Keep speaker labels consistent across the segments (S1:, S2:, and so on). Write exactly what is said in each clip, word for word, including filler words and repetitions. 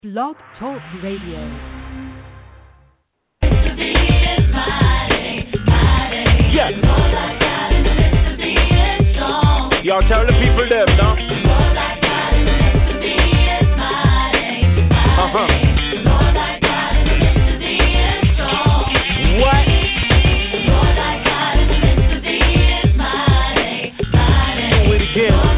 S1: Blog Talk Radio.
S2: Yes. Y'all tell the people them, no? Uh-huh. What? Do it again.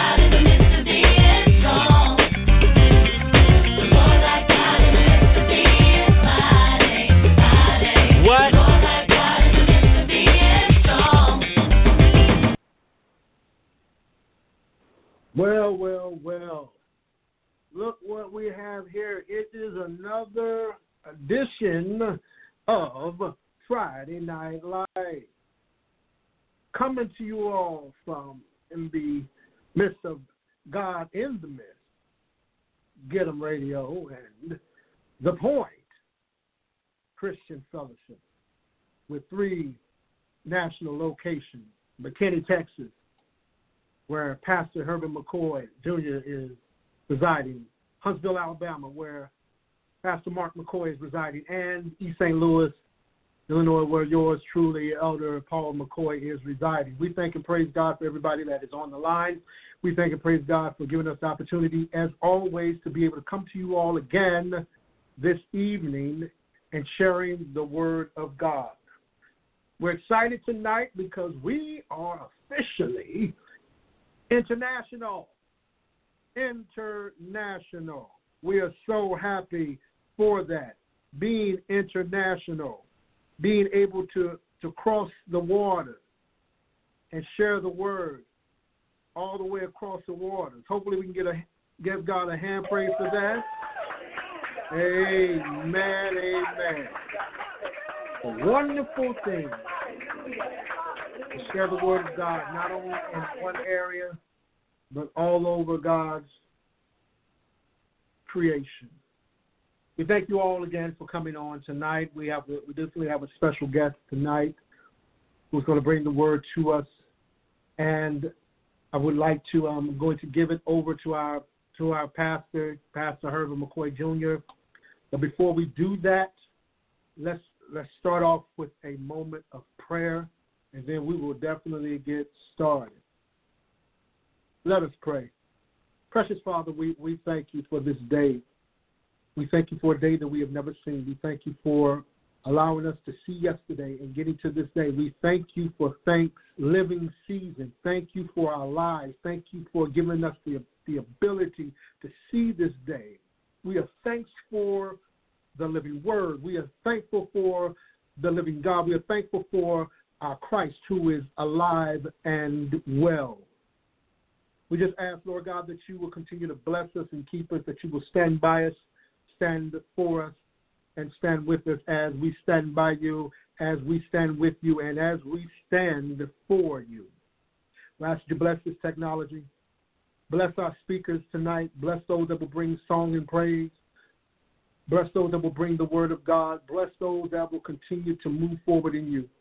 S3: Well, well, well. Look what we have here. It is another edition of Friday Night Live. Coming to you all from in the midst of God in the midst. Get 'em Radio and The Point Christian Fellowship with three national locations. McKinney, Texas, where Pastor Herbert McCoy Junior is residing, Huntsville, Alabama, where Pastor Mark McCoy is residing, and East Saint Louis, Illinois, where yours truly, Elder Paul McCoy, is residing. We thank and praise God for everybody that is on the line. We thank and praise God for giving us the opportunity, as always, to be able to come to you all again this evening and sharing the Word of God. We're excited tonight because we are officially International. International. We are so happy for that. Being international. Being able to, to cross the water and share the word all the way across the waters. Hopefully we can get a give God a hand praise for that. Amen. Amen. A wonderful thing. Share the word of God, not only in one area, but all over God's creation. We thank you all again for coming on tonight. We have we definitely have a special guest tonight who's going to bring the word to us, and I would like to I'm um, going to give it over to our to our pastor, Pastor Herbert McCoy Junior But before we do that, let's let's start off with a moment of prayer. And then we will definitely get started. Let us pray. Precious Father, we, we thank you for this day. We thank you for a day that we have never seen. We thank you for allowing us to see yesterday and getting to this day. We thank you for thanks living season. Thank you for our lives. Thank you for giving us the, the ability to see this day. We are thankful for the living word. We are thankful for the living God. We are thankful for our Christ who is alive and well. We just ask, Lord God, that you will continue to bless us and keep us, that you will stand by us, stand for us, and stand with us as we stand by you, as we stand with you, and as we stand for you. We ask you to bless this technology. Bless our speakers tonight. Bless those that will bring song and praise. Bless those that will bring the word of God. Bless those that will continue to move forward in you.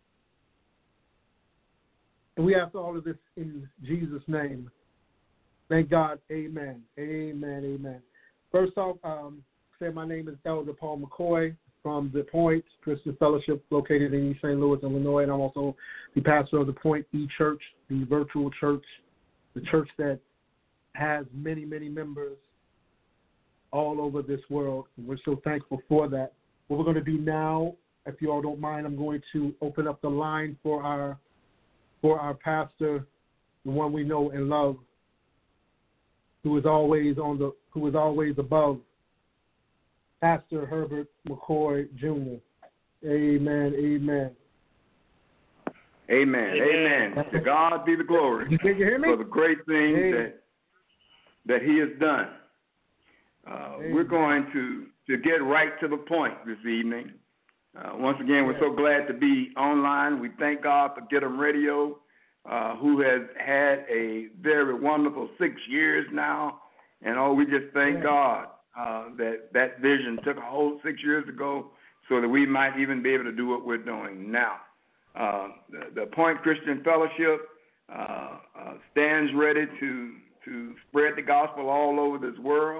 S3: And we ask all of this in Jesus' name. Thank God. Amen. Amen. Amen. First off, um, say my name is Elder Paul McCoy from The Point Christian Fellowship located in East Saint Louis, Illinois. And I'm also the pastor of The Point E-Church, the virtual church, the church that has many, many members all over this world. And we're so thankful for that. What we're going to do now, if you all don't mind, I'm going to open up the line for our for our pastor, the one we know and love, who is always on the who is always above, Pastor Herbert McCoy Junior Amen. Amen.
S4: Amen. Amen. Amen. To God be the glory.
S3: Can you hear me?
S4: For the great things
S3: Amen.
S4: that that He has done. Uh, we're going to, to get right to the point this evening. Uh, once again, we're so glad to be online. We thank God for Get 'em Radio, uh, who has had a very wonderful six years now. And, oh, we just thank yeah. God uh, that that vision took a hold six years ago so that we might even be able to do what we're doing now. Uh, the, the Point Christian Fellowship uh, uh, stands ready to, to spread the gospel all over this world.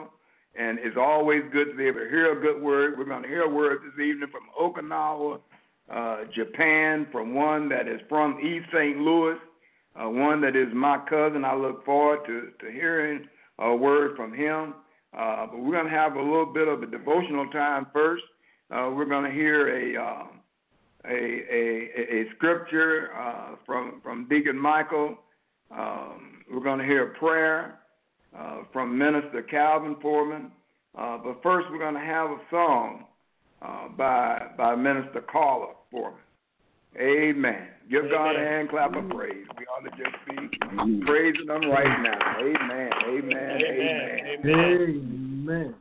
S4: And it's always good to be able to hear a good word. We're going to hear a word this evening from Okinawa, uh, Japan, from one that is from East Saint Louis, uh, one that is my cousin. I look forward to, to hearing a word from him. Uh, but we're going to have a little bit of a devotional time first. Uh, we're going to hear a, uh, a, a, a scripture uh, from, from Deacon Michael. Um, we're going to hear a prayer uh, from Minister Calvin Foreman. Uh, but first, we're going to have a song uh, by by Minister Carla Foreman. Amen. Give Amen. God a hand clap of praise. We ought to just be praising them right now. Amen. Amen. Amen.
S3: Amen.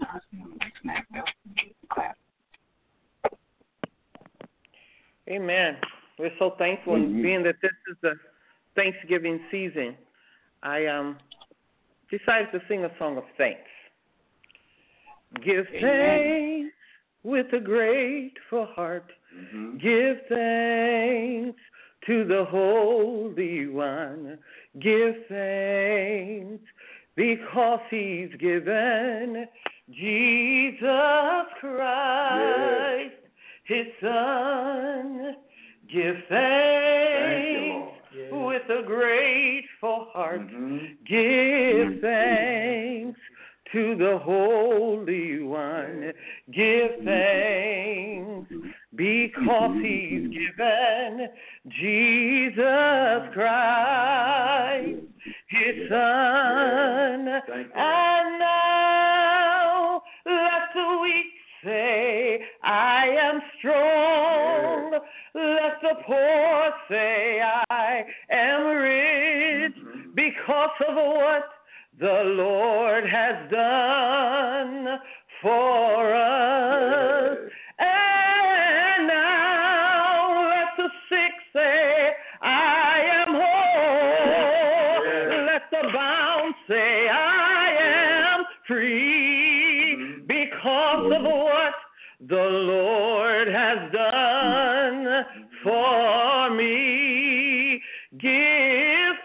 S5: Amen. Amen. We're so thankful, and being that this is the Thanksgiving season, I um decided to sing a song of thanks. Give
S4: Amen.
S5: thanks with a grateful heart.
S4: Mm-hmm.
S5: Give thanks to the Holy One. Give thanks because He's given Jesus Christ,
S4: yes.
S5: His Son. Give thanks
S4: Thank you, Lord.
S5: with a grateful heart.
S4: Mm-hmm.
S5: Give thanks to the Holy One. Give thanks because He's given Jesus Christ, His Son. And now let the weak say, I am strong. Let the poor say, I am rich because of what the Lord has done for us. And now let the sick say, I am whole. Let the bound say, I am free because of what the Lord has done for me. Give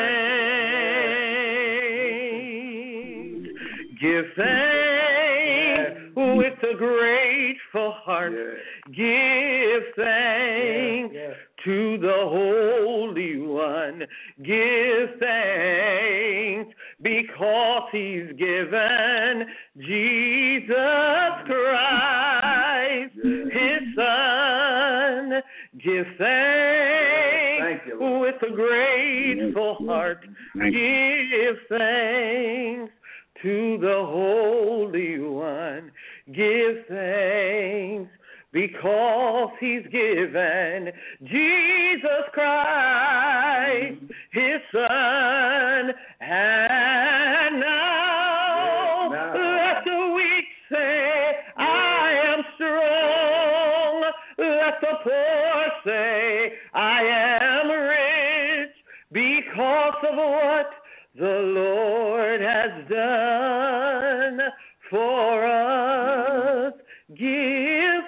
S5: thanks. Give thanks with a grateful heart. Give thanks to the Holy One. Give thanks because He's given Jesus Christ, His Son. Give thanks you, with a grateful heart. Give thanks to the Holy One. Give thanks because He's given Jesus Christ, His Son. And now, now let the weak say, I am strong. Let the poor say, I am rich because of what the Lord has done for us. Give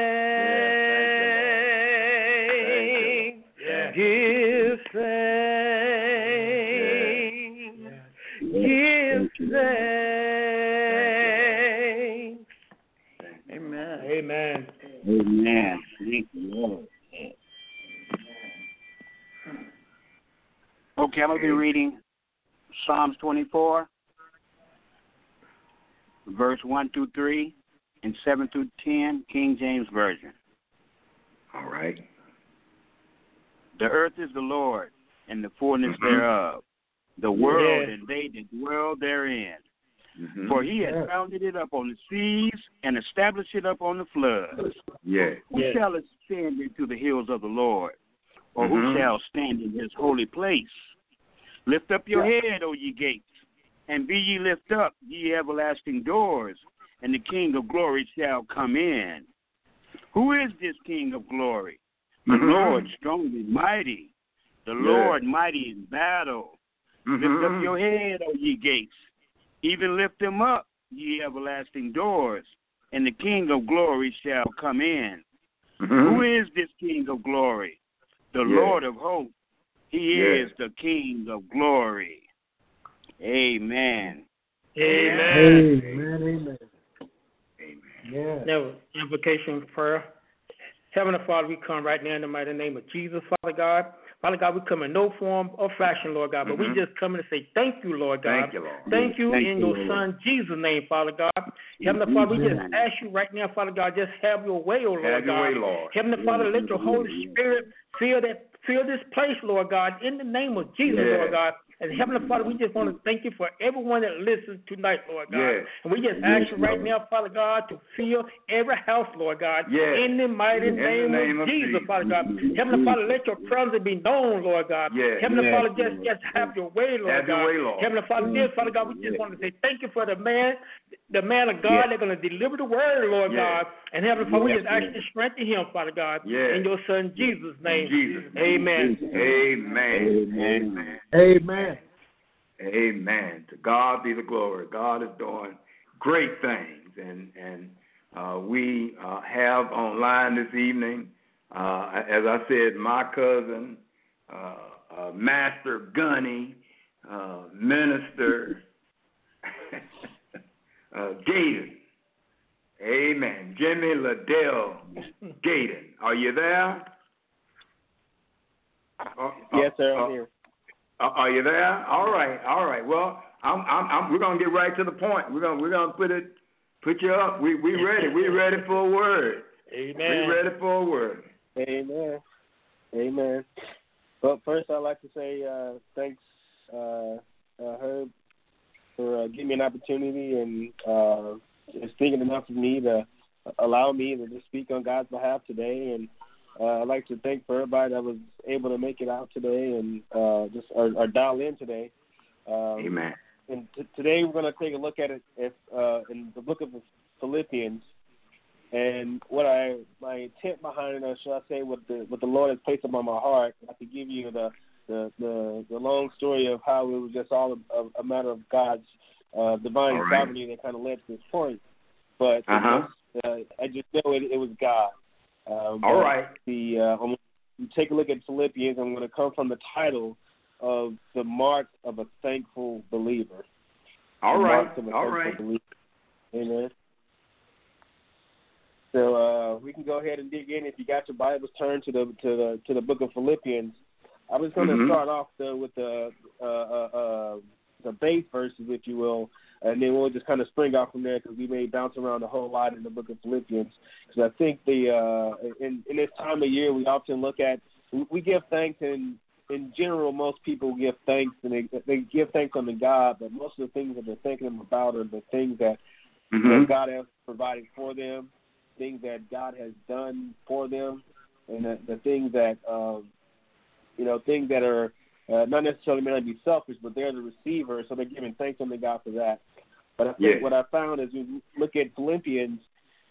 S5: thanks. Yeah, give thanks. Yeah. Give thanks. Amen.
S3: Amen.
S6: Amen. Thank you, Lord. Okay, I'm going to be reading Psalms twenty-four, verse one through three, and seven through ten, King James Version.
S4: All right.
S6: The earth is the Lord, and the fullness
S4: mm-hmm.
S6: thereof, the world
S3: yes.
S6: and they that dwell therein.
S4: Mm-hmm.
S6: For He has
S3: yes.
S6: founded it up on the seas and established it up on the floods.
S4: Yeah.
S6: Who
S3: yes.
S6: shall ascend into the hills of the Lord, or
S4: mm-hmm.
S6: who shall stand in His holy place? Lift up your
S3: yeah.
S6: head, O ye gates, and be ye lift up, ye everlasting doors, and the King of glory shall come in. Who is this King of glory? The
S4: mm-hmm.
S6: Lord strong and mighty, the
S4: yeah.
S6: Lord mighty in battle.
S4: Mm-hmm.
S6: Lift up your head, O ye gates, even lift them up, ye everlasting doors, and the King of glory shall come in.
S4: Mm-hmm.
S6: Who is this King of glory? The
S4: yeah.
S6: Lord of hosts. He
S4: yeah.
S6: is the King of glory. Amen.
S5: Amen.
S3: Amen. Amen.
S4: Amen.
S3: Yeah.
S7: Now, invocation prayer. Heavenly Father, we come right now in the mighty name of Jesus, Father God. Father God, we come in no form or fashion, Lord God, but
S4: Mhm.
S7: we just come in to say thank you, Lord God.
S4: Thank you, Lord.
S7: Thank you
S6: Thank
S7: in
S6: you,
S7: your
S6: Lord.
S7: Son, Jesus' name, Father God. Heavenly Father, we just ask you right now, Father God, just have your way, oh Lord
S4: Have your
S7: God.
S4: way, Lord.
S7: Heavenly Father, let your Holy Spirit fill that fill this place, Lord God, in the name of Jesus,
S4: Yes.
S7: Lord God. And Heavenly Father, we just want to thank you for everyone that listens tonight, Lord God.
S4: Yes.
S7: And we just ask you right now, Father God, to fill every house, Lord God,
S4: Yes.
S7: in the mighty
S4: In the
S7: name,
S4: name
S7: of
S4: of
S7: Jesus,
S4: Jesus.
S7: Father God. Heavenly Father, let your presence be known, Lord God.
S4: Yes.
S7: Heavenly
S6: Yes,
S7: Father, just,
S6: Lord.
S7: just have your way, Lord
S4: Have your
S7: God.
S4: way, Lord.
S7: Heavenly Father, dear Father God, we just want to say thank you for the man, the man of God
S6: Yes.
S7: that's going to deliver the word, Lord
S4: Yes.
S7: God. And Heavenly Father, we
S6: Yes,
S7: just ask you
S6: Lord.
S7: to strengthen him, Father God,
S4: Yes.
S7: in your Son Jesus' name.
S4: Jesus'
S7: Amen.
S4: Amen.
S6: Amen.
S4: Amen.
S3: Amen.
S4: Amen. To God be the glory. God is doing great things, and and uh, we uh, have online this evening, uh, as I said, my cousin, uh, uh, Master Gunny, uh, Minister uh, Gaydon. Amen. Jimmy Liddell Gaydon. Are you there? Uh,
S8: Yes, sir. I'm
S4: uh,
S8: here.
S4: Uh, are you there? All right, all right. Well, I'm, I'm, I'm, we're gonna get right to the point. We're gonna, we're gonna put it, put you up. We, we ready. We ready for a word.
S7: Amen.
S4: We ready for a word.
S8: Amen. Amen. But first, I'd like to say uh, thanks, uh, uh, Herb, for uh, giving me an opportunity and uh, just thinking enough of me to allow me to just speak on God's behalf today. And uh, I'd like to thank for everybody that was able to make it out today and uh, just or, or dial in today. Um,
S4: Amen.
S8: And t- today we're going to take a look at it if, uh, in the book of Philippians. And what I my intent behind it, or should I say, what the what the Lord has placed upon my heart, I could give you the the, the, the long story of how it was just all a, a matter of God's uh, divine
S4: All right.
S8: sovereignty that kind of led to this point. But
S4: Uh-huh.
S8: it was, uh, I just know it, it was God. Um,
S4: All
S8: but
S4: right.
S8: The uh, I'm gonna take a look at Philippians. I'm going to come from the title of the mark of a thankful believer.
S4: All
S8: The
S4: right.
S8: marks of a
S4: All
S8: thankful
S4: right.
S8: believer. Amen. So uh, we can go ahead and dig in. If you got your Bibles, turn to the to the to the book of Philippians. I was going to
S4: Mhm.
S8: start off though with the uh, uh, uh, the base verses, if you will, and then we'll just kind of spring off from there because we may bounce around a whole lot in the book of Philippians. Because I think the uh, in in this time of year we often look at we give thanks and in general most people give thanks and they they give thanks unto God, but most of the things that they're thinking about are the things that,
S4: Mhm.
S8: that God has provided for them, things that God has done for them, and the, the things that, um, you know, things that are uh, not necessarily meant to be selfish, but they're the receiver, so they're giving thanks unto God for that. But I think
S4: Yeah.
S8: what I found is we look at Philippians,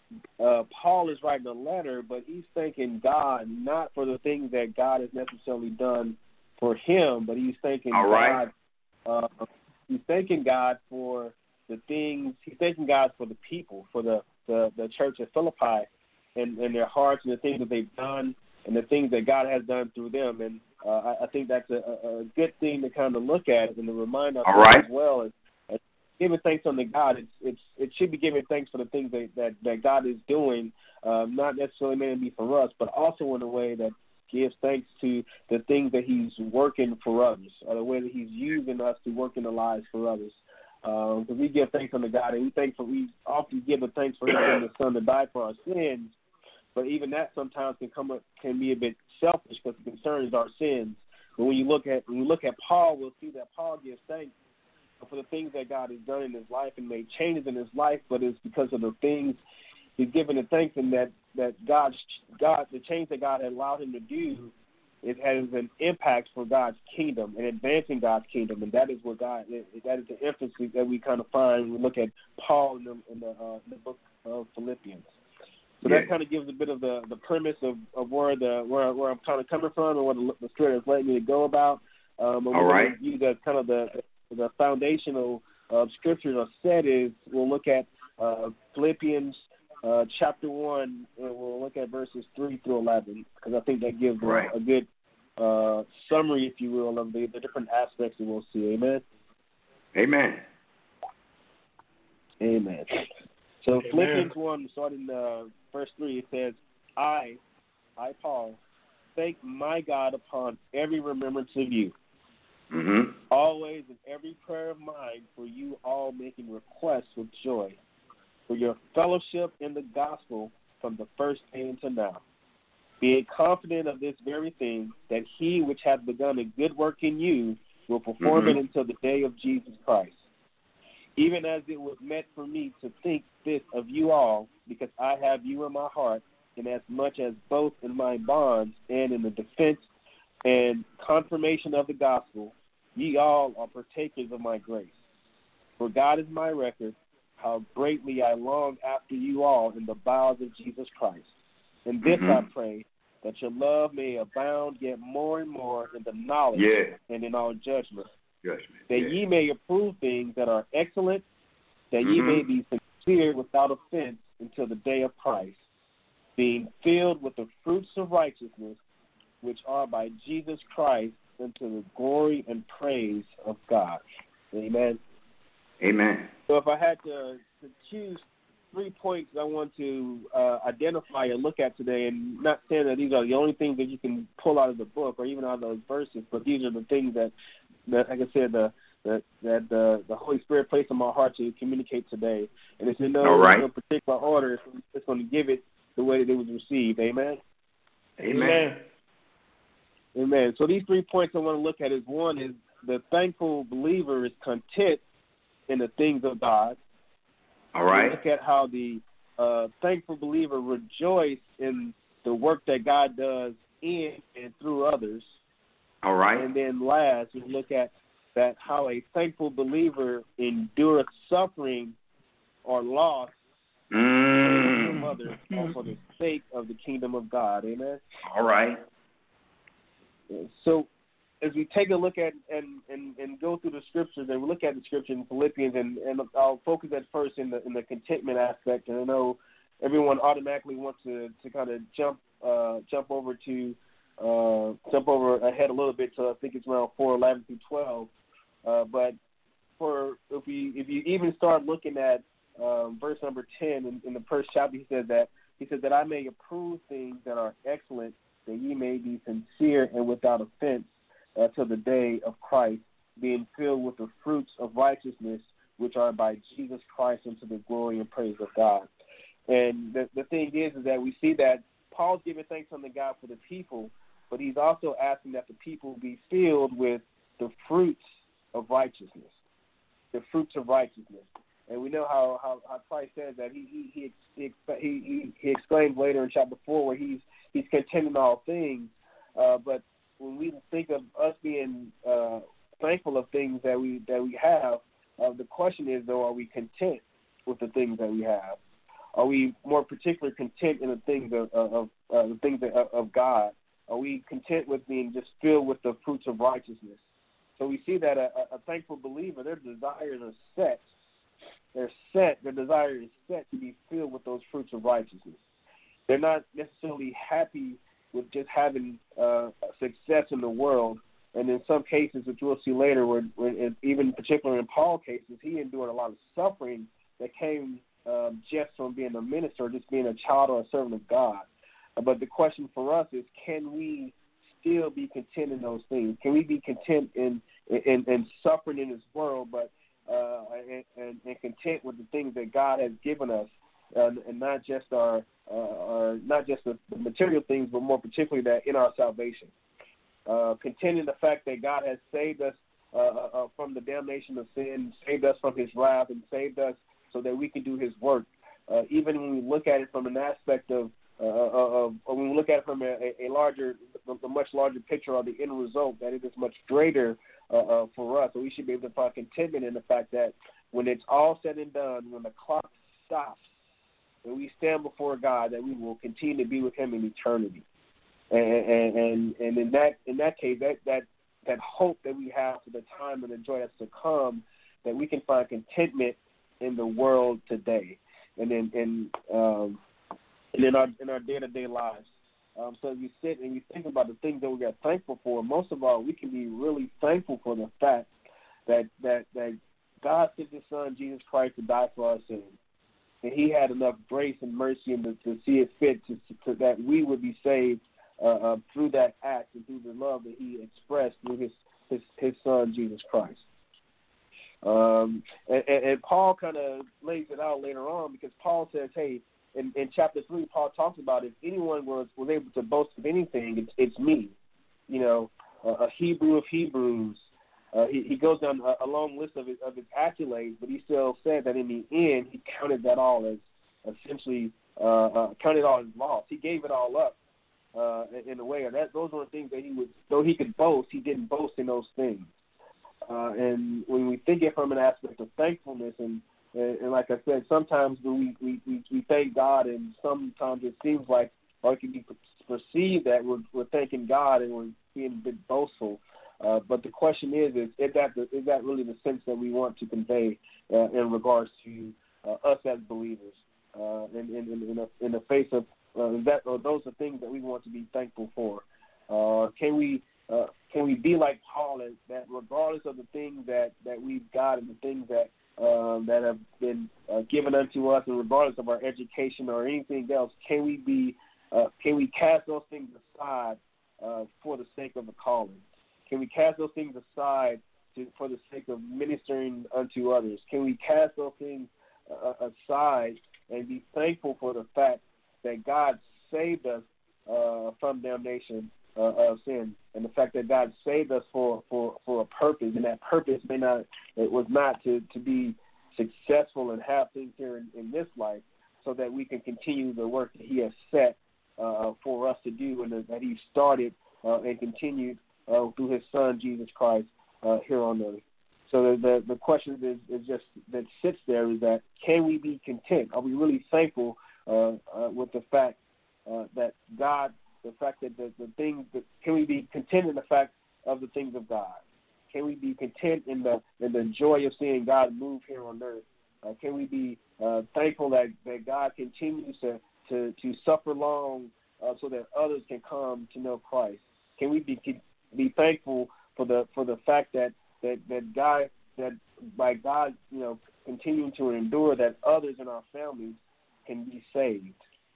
S8: uh, Paul is writing a letter, but he's thanking God not for the things that God has necessarily done for him, but he's thanking
S4: All right.
S8: God. Uh, he's thanking God for the things. He's thanking God for the people, for the the, the church at Philippi, and, and their hearts and the things that they've done and the things that God has done through them. And uh, I, I think that's a, a good thing to kind of look at and to remind ourselves
S4: All right.
S8: as well. As, as giving thanks unto God, it's it's it should be giving thanks for the things that that, that God is doing, um, not necessarily meant to be for us, but also in a way that gives thanks to the things that He's working for others, or the way that He's using us to work in the lives for others. Because um, we give thanks unto God, and we thank for we often give a thanks for Him and the Son to die for our sins. But even that sometimes can come up, can be a bit selfish because it concerns our sins. But when you look at when we look at Paul, we'll see that Paul gives thanks for the things that God has done in his life and made changes in his life. But it's because of the things he's given the thanks, and that that God, God, the change that God had allowed him to do, it has an impact for God's kingdom and advancing God's kingdom, and that is what God. That is the emphasis that we kind of find when we look at Paul in the in the, uh, in the book of Philippians. So
S4: Yeah.
S8: that kind of gives a bit of the, the premise of, of where the where where I'm kind of coming from and what the, the Spirit has led me to go about. Um, and
S4: All
S8: we're
S4: right.
S8: going to use as kind of the the foundational uh, scriptures are set is we'll look at uh, Philippians uh, chapter one and we'll look at verses three through eleven because I think that gives
S4: Right.
S8: a, a good uh, summary, if you will, of the, the different aspects that we'll see. Amen.
S4: Amen.
S8: Amen. So
S3: Amen.
S8: Philippians one, starting uh, verse three, it says, I, I, Paul, thank my God upon every remembrance of you,
S4: Mm-hmm.
S8: always in every prayer of mine for you all, making requests with joy for your fellowship in the gospel from the first day until now, being confident of this very thing, that he which hath begun a good work in you will perform
S4: Mm-hmm.
S8: it until the day of Jesus Christ. Even as it was meant for me to think this of you all, because I have you in my heart, and as much as both in my bonds and in the defense and confirmation of the gospel, ye all are partakers of my grace. For God is my record, how greatly I long after you all in the bowels of Jesus Christ. And this
S4: Mm-hmm.
S8: I pray, that your love may abound yet more and more in the knowledge
S4: Yeah.
S8: and in all judgment,
S4: Judgment.
S8: that
S4: yeah.
S8: ye may approve things that are excellent, that ye
S4: Mm-hmm.
S8: may be sincere without offense until the day of Christ, being filled with the fruits of righteousness, which are by Jesus Christ, unto the glory and praise of God. Amen.
S4: Amen.
S8: So if I had to, to choose three points I want to uh, identify and look at today, and not saying that these are the only things that you can pull out of the book or even out of those verses, but these are the things that, that like I said, the, that, that the, the Holy Spirit placed in my heart to communicate today. And it's in no,
S4: All right.
S8: no particular order. It's, it's going to give it the way that it was received. Amen?
S4: Amen.
S3: Amen.
S8: Amen. So these three points I want to look at is, one is the thankful believer is content in the things of God.
S4: All right.
S8: Look at how the uh, thankful believer rejoices in the work that God does in and through others.
S4: All right.
S8: And then last, we look at that how a thankful believer endures suffering or loss
S4: Mm.
S8: from others or for the sake of the kingdom of God. Amen.
S4: All right.
S8: So as we take a look at and, and, and go through the scriptures, and we look at the scripture in Philippians, and, and I'll focus at first in the in the contentment aspect. And I know everyone automatically wants to, to kind of jump uh, jump over to uh, jump over ahead a little bit to I think it's around four eleven through twelve. Uh, but for if we if you even start looking at um, verse number ten in, in the first chapter, he said that he said that I may approve things that are excellent, that ye may be sincere and without offense uh, till the day of Christ, being filled with the fruits of righteousness, which are by Jesus Christ, unto the glory and praise of God. And the, the thing is, is that we see that Paul's giving thanks unto God for the people, but he's also asking that the people be filled with the fruits of righteousness, the fruits of righteousness. And we know how, how, how Christ says that he he he, he he he exclaims later in chapter four where he's he's content in all things. Uh, but when we think of us being uh, thankful of things that we that we have, uh, the question is though, are we content with the things that we have? Are we more particularly content in the things of of, uh, the things of, of God? Are we content with being just filled with the fruits of righteousness? So we see that a, a thankful believer, their desires are set. They're set. Their desire is set to be filled with those fruits of righteousness. They're not necessarily happy with just having uh, success in the world. And in some cases, which we'll see later, where, where even particularly in Paul's cases, he endured a lot of suffering that came um, just from being a minister, just being a child or a servant of God. Uh, but the question for us is, can we still be content in those things? Can we be content in in, in suffering in this world, but uh, and, and, and content with the things that God has given us, uh, and not just our, uh, our not just the, the material things, but more particularly that in our salvation. Uh, content in the fact that God has saved us uh, uh, from the damnation of sin, saved us from His wrath, and saved us so that we can do His work. Uh, even when we look at it from an aspect of, uh, of, of when we look at it from a, a larger, a much larger picture of the end result, that it is much greater uh, uh, for us. So we should be able to find contentment in the fact that when it's all said and done, when the clock stops, and we stand before God, that we will continue to be with Him in eternity. And and, and in that in that case, that, that that hope that we have for the time and the joy that's to come, that we can find contentment in the world today, and in in um, and in our in our day to day lives. Um, so as we sit and we think about the things that we are thankful for, most of all, we can be really thankful for the fact that that that God sent His Son, Jesus Christ, to die for our sins. And He had enough grace and mercy and to, to see it fit to, to, that we would be saved uh, uh, through that act and through the love that He expressed through His His, his Son, Jesus Christ. Um, and, and, and Paul kind of lays it out later on because Paul says, hey, in, in chapter three, Paul talks about if anyone was, was able to boast of anything, it's, it's me. You know, uh, a Hebrew of Hebrews. Uh, he, he goes down a, a long list of his, of his accolades, but he still said that in the end, he counted that all as essentially, uh, uh, counted all as loss. He gave it all up uh, in, in a way. That those were things that he would, though he could boast, he didn't boast in those things. Uh, and when we think it from an aspect of thankfulness, and, and, and like I said, sometimes we, we, we, we thank God, and sometimes it seems like, or it can be perceived that we're, we're thanking God and we're being a bit boastful. Uh, but the question is, is, is, that the, is that really the sense that we want to convey uh, in regards to uh, us as believers? Uh, in, in, in, in, a, in the face of uh, that, or those are things that we want to be thankful for. Uh, can we uh, can we be like Paul, and that regardless of the things that, that we've got and the things that um, that have been uh, given unto us, and regardless of our education or anything else, can we be uh, can we cast those things aside uh, for the sake of the calling? Can we cast those things aside to, for the sake of ministering unto others? Can we cast those things uh, aside and be thankful for the fact that God saved us uh, from damnation uh, of sin, and the fact that God saved us for, for, for a purpose, and that purpose may not it was not to, to be successful and have things here in, in this life, so that we can continue the work that He has set uh, for us to do, and that He started uh, and continued Uh, through His Son, Jesus Christ, uh, here on earth. So the, the, the question is, is just that sits there is that can we be content? Are we really thankful uh, uh, with the fact uh, that God, the fact that the, the things, that, can we be content in the fact of the things of God? Can we be content in the in the joy of seeing God move here on earth? Uh, can we be uh, thankful that, that God continues to, to, to suffer long uh, so that others can come to know Christ? Can we be be thankful for the for the fact that, that, that God that by God, you know, continuing to endure, that others in our families can be saved.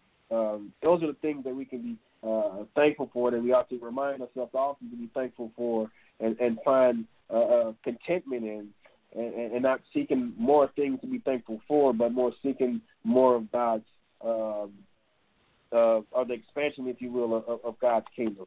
S8: Um, those are the things that we can be uh, thankful for, that we ought to remind ourselves often to be thankful for, and, and find uh, uh, contentment in, and, and not seeking more things to be thankful for, but more seeking more of God's um, uh, of the expansion, if you will, of, of God's kingdom.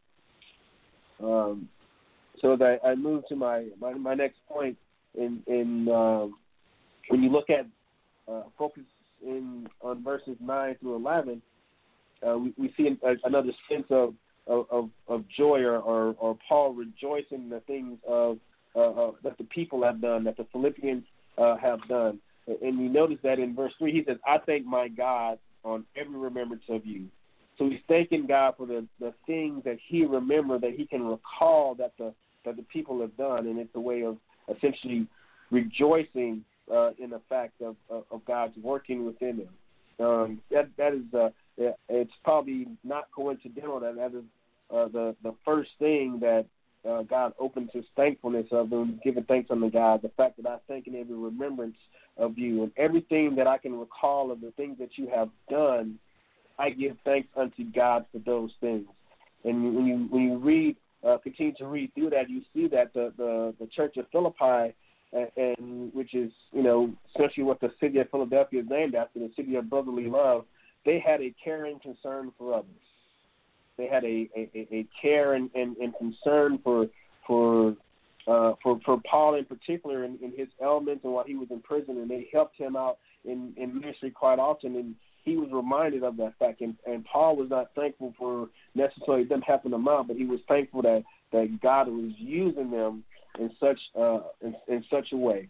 S8: Um, so that I move to my, my, my next point in, in um, when you look at uh, focus in on verses nine through eleven, uh, we, we see a, another sense of of, of joy, or, or, or Paul rejoicing in the things of uh, uh, that the people have done, that the Philippians uh, have done. And we notice that in verse three, he says, "I thank my God on every remembrance of you." So he's thanking God for the, the things that he remembered, that he can recall that the that the people have done, and it's a way of essentially rejoicing uh, in the fact of, of, of God's working within him. Um, that that is uh, it's probably not coincidental that that is uh, the the first thing that uh, God opens his thankfulness of, and giving thanks unto God. The fact that I thank in every remembrance of you, and everything that I can recall of the things that you have done, I give thanks unto God for those things. And when you when you read, uh, continue to read through that, you see that the, the, the Church of Philippi, and, and which is, you know, essentially what the city of Philadelphia is named after, the city of brotherly love, they had a caring concern for others. They had a, a, a care and, and, and concern for for uh, for for Paul in particular in, in his ailments and while he was in prison, and they helped him out in, in ministry quite often. And he was reminded of that fact, and, and Paul was not thankful for necessarily them helping him out, but he was thankful that, that God was using them in such uh, in, in such a way.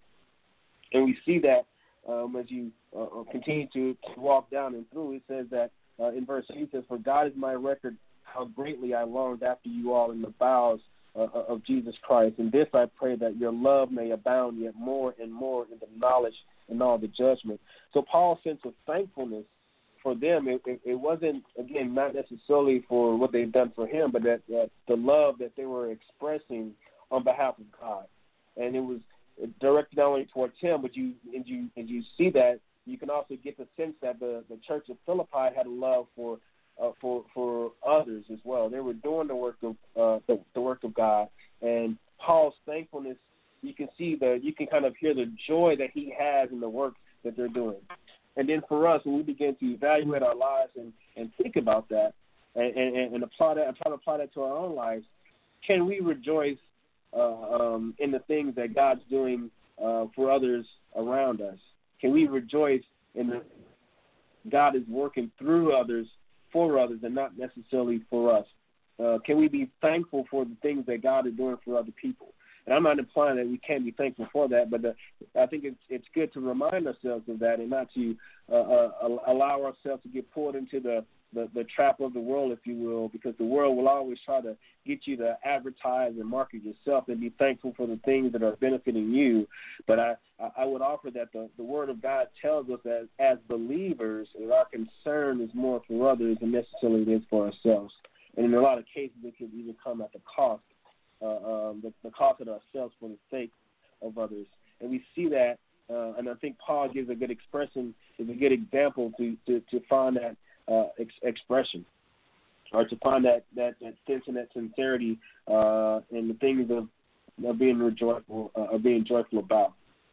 S8: And we see that um, as you uh, continue to, to walk down and through. It says that uh, in verse eight, it says, "For God is my record, how greatly I longed after you all in the bowels uh, of Jesus Christ. And this I pray, that your love may abound yet more and more in the knowledge and all the judgment." So Paul's sense of thankfulness for them, it, it, it wasn't, again, not necessarily for what they've done for him, but that, that the love that they were expressing on behalf of God. And it was directed not only towards him, but you and you and you see that, you can also get the sense that the, the church of Philippi had a love for uh, for for others as well. They were doing the work of uh, the, the work of God, and Paul's thankfulness. You can see the you can kind of hear the joy that he has in the work that they're doing. And then for us, when we begin to evaluate our lives and, and think about that and, and, and apply that and try to apply that to our own lives, can we rejoice uh, um, in the things that God's doing uh, for others around us? Can we rejoice in the God is working through others, for others, and not necessarily for us? Uh, can we be thankful for the things that God is doing for other people? And I'm not implying that we can't be thankful for that, but the, I think it's it's good to remind ourselves of that and not to uh, uh, allow ourselves to get pulled into the, the, the trap of the world, if you will, because the world will always try to get you to advertise and market yourself and be thankful for the things that are benefiting you. But I, I would offer that the, the Word of God tells us that as believers, that our concern is more for others than necessarily it is for ourselves. And in a lot of cases, it can even come at the cost. Uh, um, the, the cost of ourselves for the sake of others. And we see that, uh, and I think Paul gives a good expression, is a good example to, to, to find that uh, ex- expression, or to find that, that, that sense and that sincerity uh, in the things of, of being joyful, uh, of being joyful about.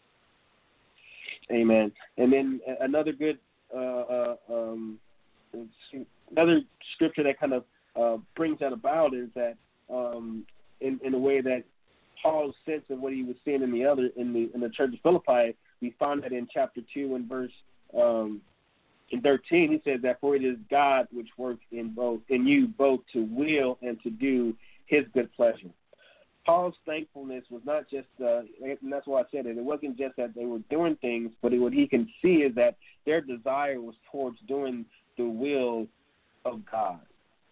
S8: Amen. And then another good, uh, uh, um, another scripture that kind of uh, brings that about is that um, In, in a way that Paul's sense of what he was seeing in the other in the in the church of Philippi, we find that in chapter two and verse um, in thirteen. He says that for it is God which works in both in you both to will and to do His good pleasure. Paul's thankfulness was not just, uh, and that's why I said it. It wasn't just that they were doing things, but it, what he can see is that their desire was towards doing the will of God,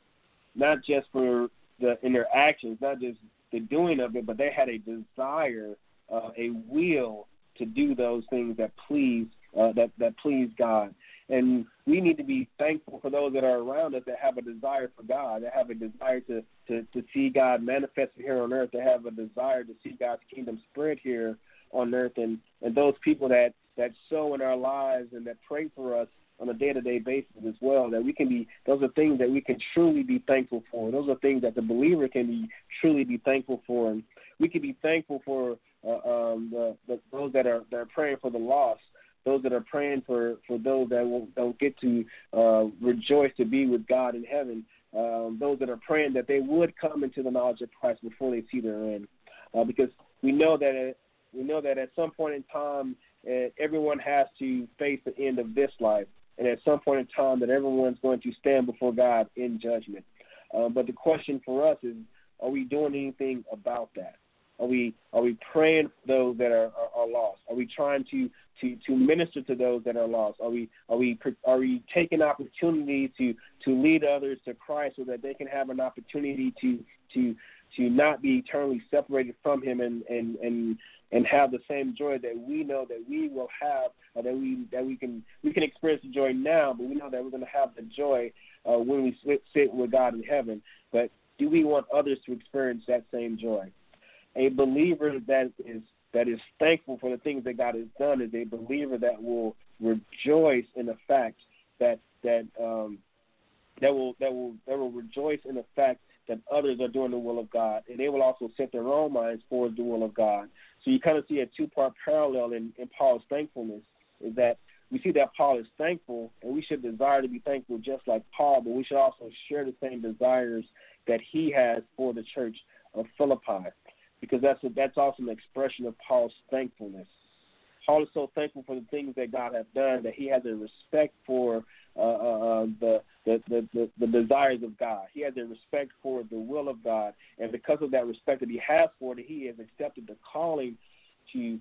S8: not just for The, in their actions, not just the doing of it, but they had a desire, uh, a will to do those things that please uh, that that please God. And we need to be thankful for those that are around us that have a desire for God, that have a desire to, to, to see God manifested here on earth, that have a desire to see God's kingdom spread here on earth, and, and those people that, that sow in our lives and that pray for us on a day-to-day basis as well, that we can be, those are things that we can truly be thankful for. Those are things that the believer can be truly be thankful for. And we can be thankful for uh, um, the, the, those that are, that are praying for the lost, those that are praying for, for those that won't, don't get to uh, rejoice to be with God in heaven, um, those that are praying that they would come into the knowledge of Christ before they see their end. Uh, because we know that uh, we know that at some point in time, uh, everyone has to face the end of this life. And at some point in time that everyone's going to stand before God in judgment. Uh, but the question for us is, are we doing anything about that? Are we are we praying for those that are, are, are lost? Are we trying to, to, to minister to those that are lost? Are we are we are we taking opportunity to, to lead others to Christ so that they can have an opportunity to to to not be eternally separated from Him and and, and and have the same joy that we know that we will have, or that we that we can we can experience the joy now, but we know that we're going to have the joy uh, when we sit, sit with God in heaven. But do we want others to experience that same joy? A believer that is that is thankful for the things that God has done is a believer that will rejoice in the fact that that um, that will that will that will rejoice in the fact that others are doing the will of God, and they will also set their own minds for the will of God. So you kind of see a two-part parallel in, in Paul's thankfulness, is that we see that Paul is thankful, and we should desire to be thankful just like Paul, but we should also share the same desires that he has for the church of Philippi, because that's a, that's also an expression of Paul's thankfulness. Paul is so thankful for the things that God has done that he has a respect for uh, uh, the, the, the, the, the desires of God. He has a respect for the will of God, and because of that respect that he has for it, he has accepted the calling to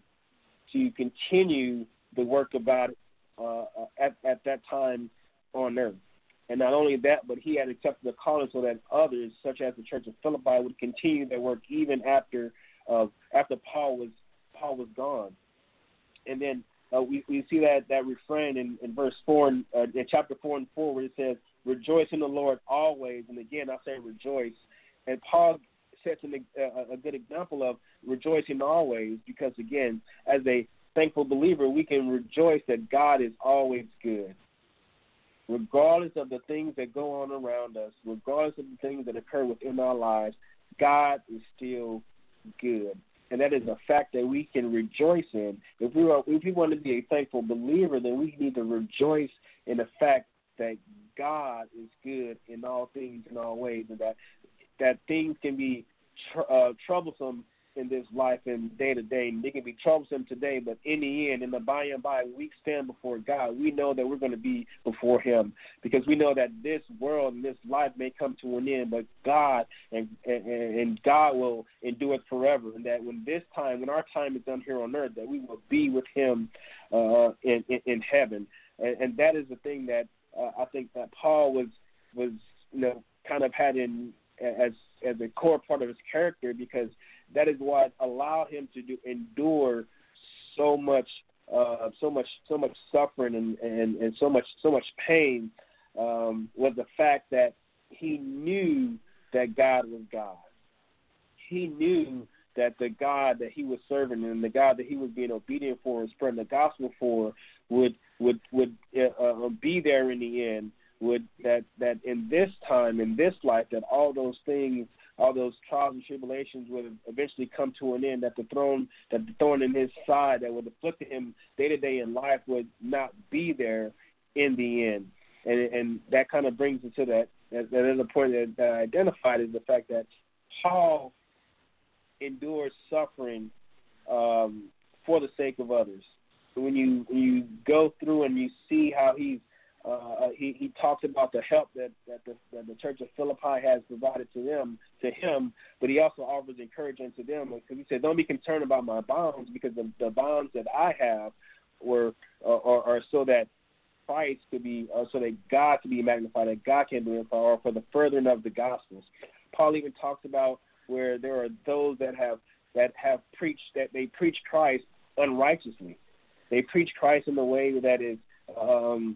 S8: to continue the work of God uh, at, at that time on earth. And not only that, but he had accepted the calling so that others, such as the Church of Philippi, would continue their work even after uh, after Paul was Paul was gone. And then uh, we, we see that, that refrain in, in verse four, in, uh, in chapter four and four, where it says, "Rejoice in the Lord always." And again, I say rejoice. And Paul sets an, a, a good example of rejoicing always, because, again, as a thankful believer, we can rejoice that God is always good. Regardless of the things that go on around us, regardless of the things that occur within our lives, God is still good. And that is a fact that we can rejoice in. If we are, if we want to be a thankful believer, then we need to rejoice in the fact that God is good in all things, in all ways, and that that things can be tr- uh, troublesome in this life and day to day. They can be troublesome today, but in the end, in the by and by, we stand before God. We know that we're going to be before Him, because we know that this world and this life may come to an end, but God and and, and God will endure it forever. And that when this time, when our time is done here on earth, that we will be with Him uh, in, in in heaven. And, and that is the thing that uh, I think that Paul was was you know kind of had in as as a core part of his character, because that is what allowed him to do, endure so much, uh, so much, so much suffering and, and, and so much, so much pain. Um, was the fact that he knew that God was God. He knew that the God that he was serving and the God that he was being obedient for and spreading the gospel for would would would uh, be there in the end. Would that that in this time, in this life, that all those things, all those trials and tribulations would eventually come to an end, that the thorn, that the thorn in his side that would afflict him day to day in life would not be there in the end. And and that kind of brings us to that, that other point that, that I identified, is the fact that Paul endures suffering um, for the sake of others. When you when you go through and you see how he's Uh, he, he talks about the help that, that, the, that the Church of Philippi has provided to them, to him, but he also offers encouragement to them, because he said, don't be concerned about my bonds, because the, the bonds that I have were are, are, are so that Christ could be, or so that God could be magnified, that God can be magnified, or for the furthering of the Gospels. Paul even talks about where there are those that have that have preached, that they preach Christ unrighteously. They preach Christ in a way that is um,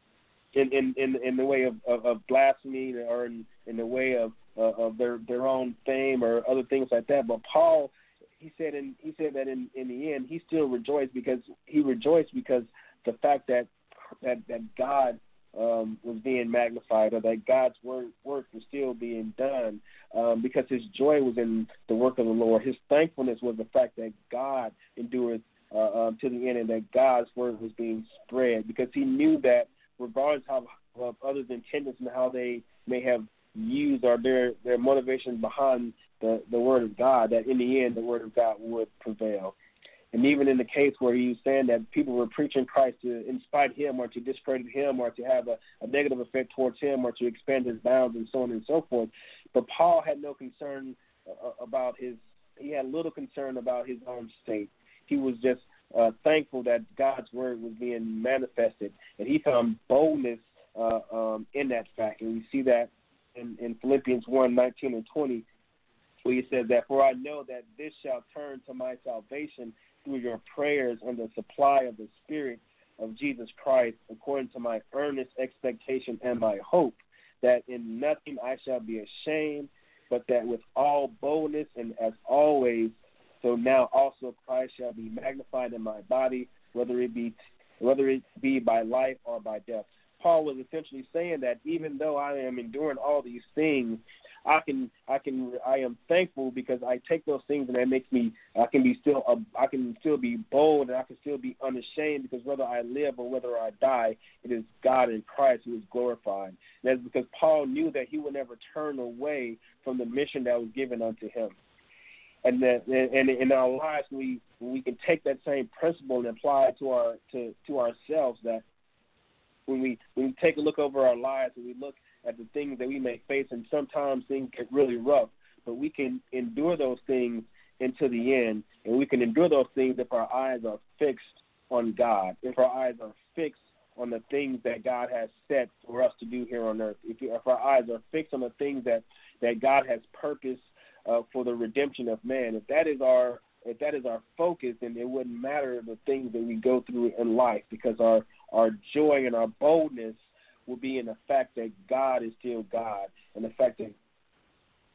S8: In, in, in, in the way of, of, of blasphemy, or in, in the way of uh, of their, their own fame or other things like that. But Paul, he said in, he said that in, in the end he still rejoiced, because he rejoiced because the fact that that, that God um, was being magnified, or that God's work work was still being done, um, because his joy was in the work of the Lord. His thankfulness was the fact that God endured uh, um, to the end, and that God's word was being spread, because he knew that regardless of, of others' intentions and how they may have used, or their, their motivation behind the, the word of God, that in the end the word of God would prevail. And even in the case where he was saying that people were preaching Christ to incite him, or to discredit him, or to have a, a negative effect towards him, or to expand his bounds, and so on and so forth. But Paul had no concern uh, about his, he had little concern about his own state. He was just Uh, thankful that God's word was being manifested, and he found boldness uh, um, in that fact. And we see that in, in Philippians one, nineteen and twenty, where he says that, for I know that this shall turn to my salvation through your prayers and the supply of the Spirit of Jesus Christ, according to my earnest expectation and my hope, that in nothing I shall be ashamed, but that with all boldness and as always, so now also Christ shall be magnified in my body, whether it be whether it be by life or by death. Paul was essentially saying that even though I am enduring all these things, I can I can I am thankful, because I take those things and that makes me I can be still uh, I can still be bold, and I can still be unashamed, because whether I live or whether I die, it is God in Christ who is glorified. And that's because Paul knew that he would never turn away from the mission that was given unto him. And that, and in our lives, we we can take that same principle and apply it to our to, to ourselves. That when we when we take a look over our lives and we look at the things that we may face, and sometimes things get really rough, but we can endure those things into the end, and we can endure those things if our eyes are fixed on God, if our eyes are fixed on the things that God has set for us to do here on earth, if, if our eyes are fixed on the things that, that God has purposed Uh, for the redemption of man. If that is our if that is our focus, then it wouldn't matter the things that we go through in life, because our, our joy and our boldness will be in the fact that God is still God, and the fact that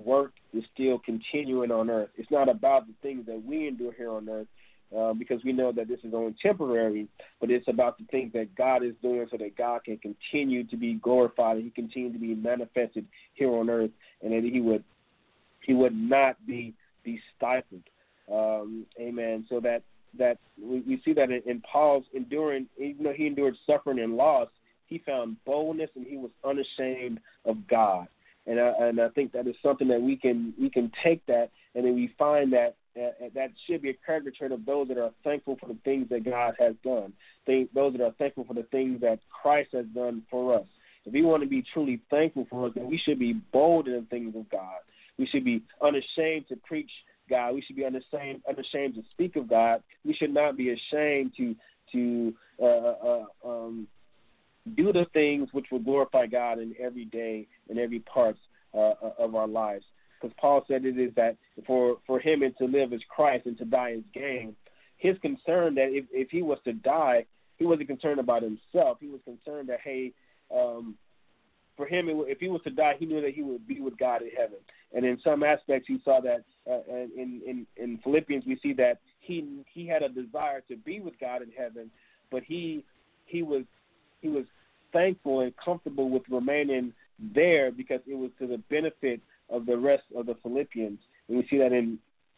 S8: work is still continuing on earth. It's not about the things that we endure here on earth, uh, because we know that this is only temporary, but it's about the things that God is doing so that God can continue to be glorified and he continue to be manifested here on earth, and that he would he would not be, be stifled. Um, amen. So that, that we, we see that in, in Paul's enduring, even though he endured suffering and loss, he found boldness and he was unashamed of God. And I, and I think that is something that we can we can take that, and then we find that uh, that should be a character trait of those that are thankful for the things that God has done, they, those that are thankful for the things that Christ has done for us. If we want to be truly thankful for us, then we should be bold in the things of God. We should be unashamed to preach God. We should be unashamed, unashamed to speak of God. We should not be ashamed to to uh, uh, um, do the things which will glorify God in every day, in every part uh, of our lives. Because Paul said it is that for, for him and to live is Christ and to die is gain. His concern that if, if he was to die, he wasn't concerned about himself. He was concerned that, hey, um, for him, it, if he was to die, he knew that he would be with God in heaven. And in some aspects, he saw that uh, in, in, in Philippians, we see that he he had a desire to be with God in heaven, but he he was he was thankful and comfortable with remaining there because it was to the benefit of the rest of the Philippians. And we see that in,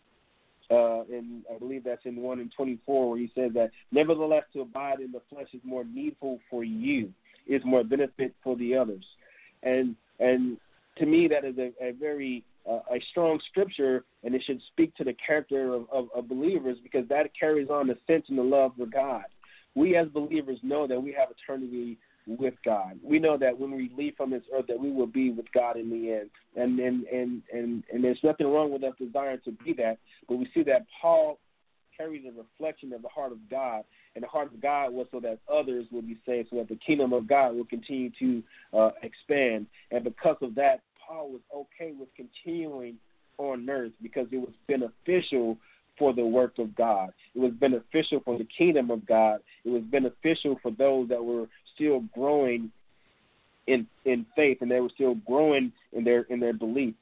S8: uh, in I believe that's in one and twenty-four, where he says that, nevertheless, to abide in the flesh is more needful for you, is more benefit for the others. And and to me, that is a, a very uh, a strong scripture, and it should speak to the character of, of, of believers, because that carries on the sense and the love for God. We as believers know that we have eternity with God. We know that when we leave from this earth that we will be with God in the end. And and, and, and, and there's nothing wrong with us desiring to be that, but we see that Paul carries a reflection of the heart of God, and the heart of God was so that others would be saved, so that the kingdom of God will continue to uh, expand. And because of that, Paul was okay with continuing on earth because it was beneficial for the work of God. It was beneficial for the kingdom of God. It was beneficial for those that were still growing in in faith, and they were still growing in their in their belief.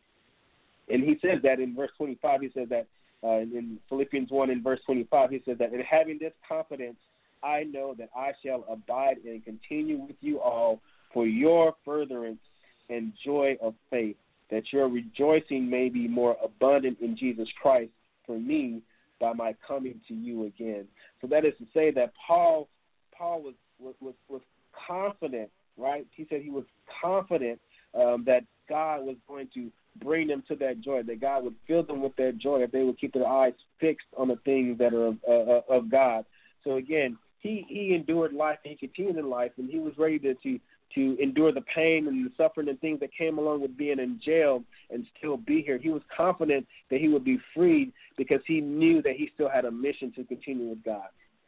S8: And he says that in verse twenty-five, he says that uh, in Philippians one in verse twenty-five, he says that, in having this confidence, I know that I shall abide and continue with you all for your furtherance and joy of faith, that your rejoicing may be more abundant in Jesus Christ for me by my coming to you again. So that is to say that Paul Paul was was, was, was confident, right? He said he was confident um, that God was going to bring them to that joy, that God would fill them with that joy if they would keep their eyes fixed on the things that are of, uh, of God. So again, he, he endured life, and he continued in life, and he was ready to, to to endure the pain and the suffering and things that came along with being in jail and still be here. He was confident that he would be freed because he knew that he still had a mission to continue with God.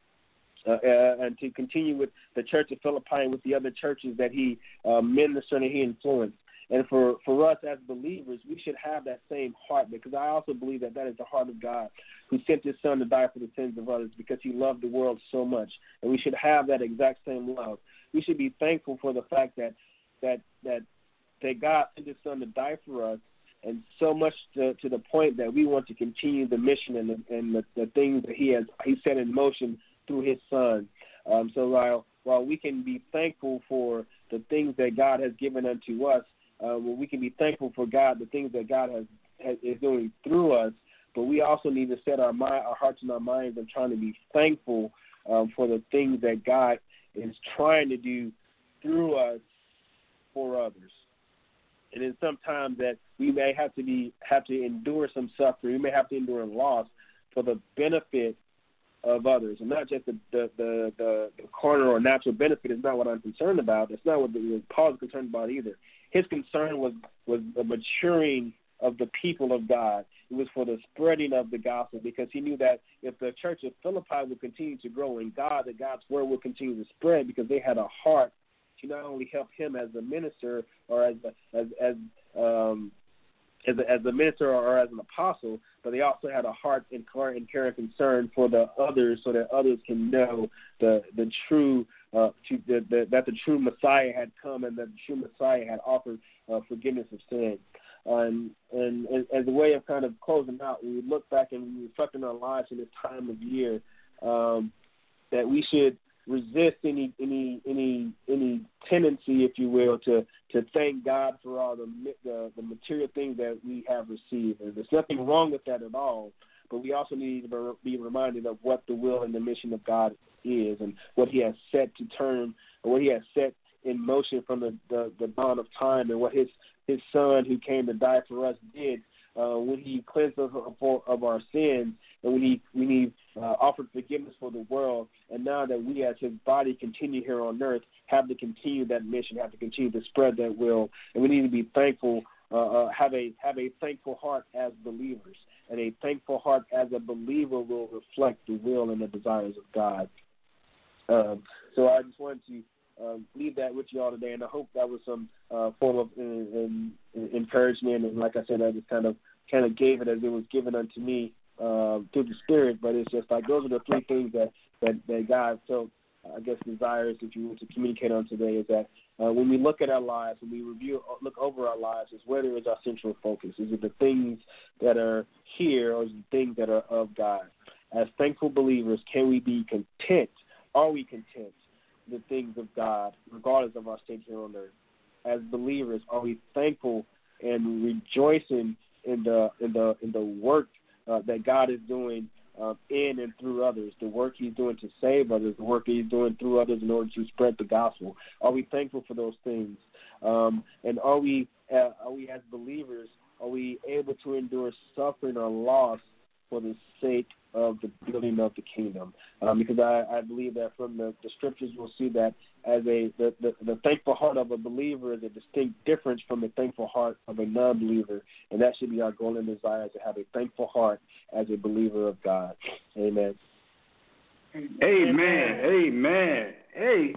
S8: Uh, uh, and to continue with the church of Philippi and with the other churches that he uh, ministered and he influenced. And for, for us as believers, we should have that same heart, because I also believe that that is the heart of God, who sent his son to die for the sins of others because he loved the world so much. And we should have that exact same love. We should be thankful for the fact that that that, that God sent his son to die for us, and so much to, to the point that we want to continue the mission and the, and the, the things that he has he set in motion through his son. Um, so while while we can be thankful for the things that God has given unto us, uh, well, we can be thankful for God, the things that God has, has is doing through us, but we also need to set our mind, our hearts and our minds on trying to be thankful um, for the things that God is trying to do through us for others. And then sometimes that we may have to be have to endure some suffering, we may have to endure loss for the benefit of others, and not just the the, the, the, the carnal or natural benefit is not what I'm concerned about. That's not what the, Paul is concerned about either. His concern was, was the maturing of the people of God. It was for the spreading of the gospel, because he knew that if the church of Philippi would continue to grow in God, that God's word would continue to spread, because they had a heart to not only help him as a minister or as a, as as um, as a, as a minister or as an apostle, but they also had a heart and care and concern for the others, so that others can know the the true uh, to, the, the, that the true Messiah had come, and that the true Messiah had offered uh, forgiveness of sin. and, and, and as a way of kind of closing out, when we look back and we reflect on our lives in this time of year, um, that we should resist any any any any tendency, if you will, to to thank God for all the the, the material things that we have received. And there's nothing wrong with that at all. But we also need to be reminded of what the will and the mission of God is, and what He has set to turn, or what He has set in motion from the, the, the dawn of time, and what His His Son, who came to die for us, did uh, when He cleansed us of, of our sins, and when He when He uh, offered forgiveness for the world. And now that we, as His body, continue here on earth, have to continue that mission, have to continue to spread that will, and we need to be thankful. Uh, uh, have a have a thankful heart as believers, and a thankful heart as a believer will reflect the will and the desires of God. Um, so I just wanted to um, leave that with you all today, and I hope that was some uh, form of uh, uh, encouragement. And like I said, I just kind of kind of gave it as it was given unto me uh, through the Spirit. But it's just like those are the three things that that, that God felt, I guess, desires, if you were to communicate on today, is that uh, when we look at our lives, when we review, look over our lives, is where there is our central focus. Is it the things that are here, or is it the things that are of God? As thankful believers, can we be content? Are we content with the things of God, regardless of our state here on earth? As believers, are we thankful and rejoicing in the in the in the work uh, that God is doing Uh, in and through others, the work He's doing to save others, the work He's doing through others in order to spread the gospel? Are we thankful for those things? Um, and are we, uh, are we as believers, are we able to endure suffering or loss for the sake of the building of the kingdom? Um, because I, I believe that from the, the scriptures we'll see that as a the, the, the thankful heart of a believer is a distinct difference from the thankful heart of a non-believer, and that should be our goal and desire, to have a thankful heart as a believer of God. Amen.
S4: Amen. Amen. Hey,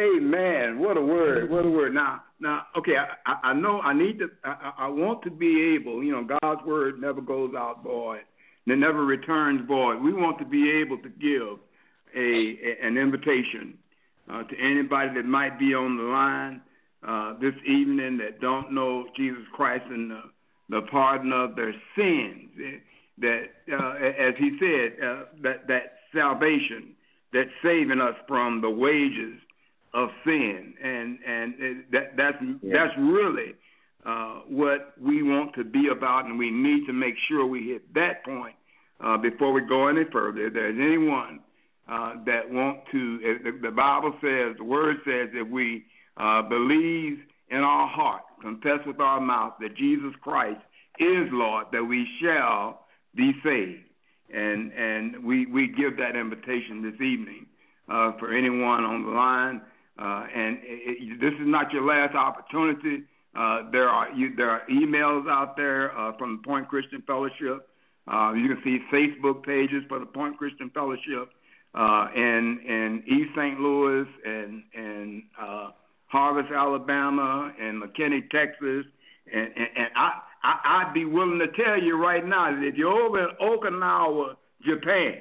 S4: amen. What a word. What a word. Now, now, okay. I, I know I need to. I, I want to be able. You know, God's word never goes out void. It never returns void. We want to be able to give a, a an invitation uh, to anybody that might be on the line uh, this evening that don't know Jesus Christ and the, the pardon of their sins. That, uh, as he said, uh, that that salvation, that saving us from the wages of sin, and and that that's yeah. that's really uh, what we want to be about, and we need to make sure we hit that point uh, before we go any further. If there's anyone uh, that want to, if the Bible says, the Word says, if we uh, believe in our heart, confess with our mouth that Jesus Christ is Lord, that we shall be saved. And and we, we give that invitation this evening uh, for anyone on the line. Uh, and it, it, this is not your last opportunity. Uh, there are you, there are emails out there uh, from the Point Christian Fellowship. Uh, you can see Facebook pages for the Point Christian Fellowship uh, in in East Saint Louis and and uh, Harvest, Alabama, and McKinney, Texas, and and, and I. I, I'd be willing to tell you right now that if you're over in Okinawa, Japan,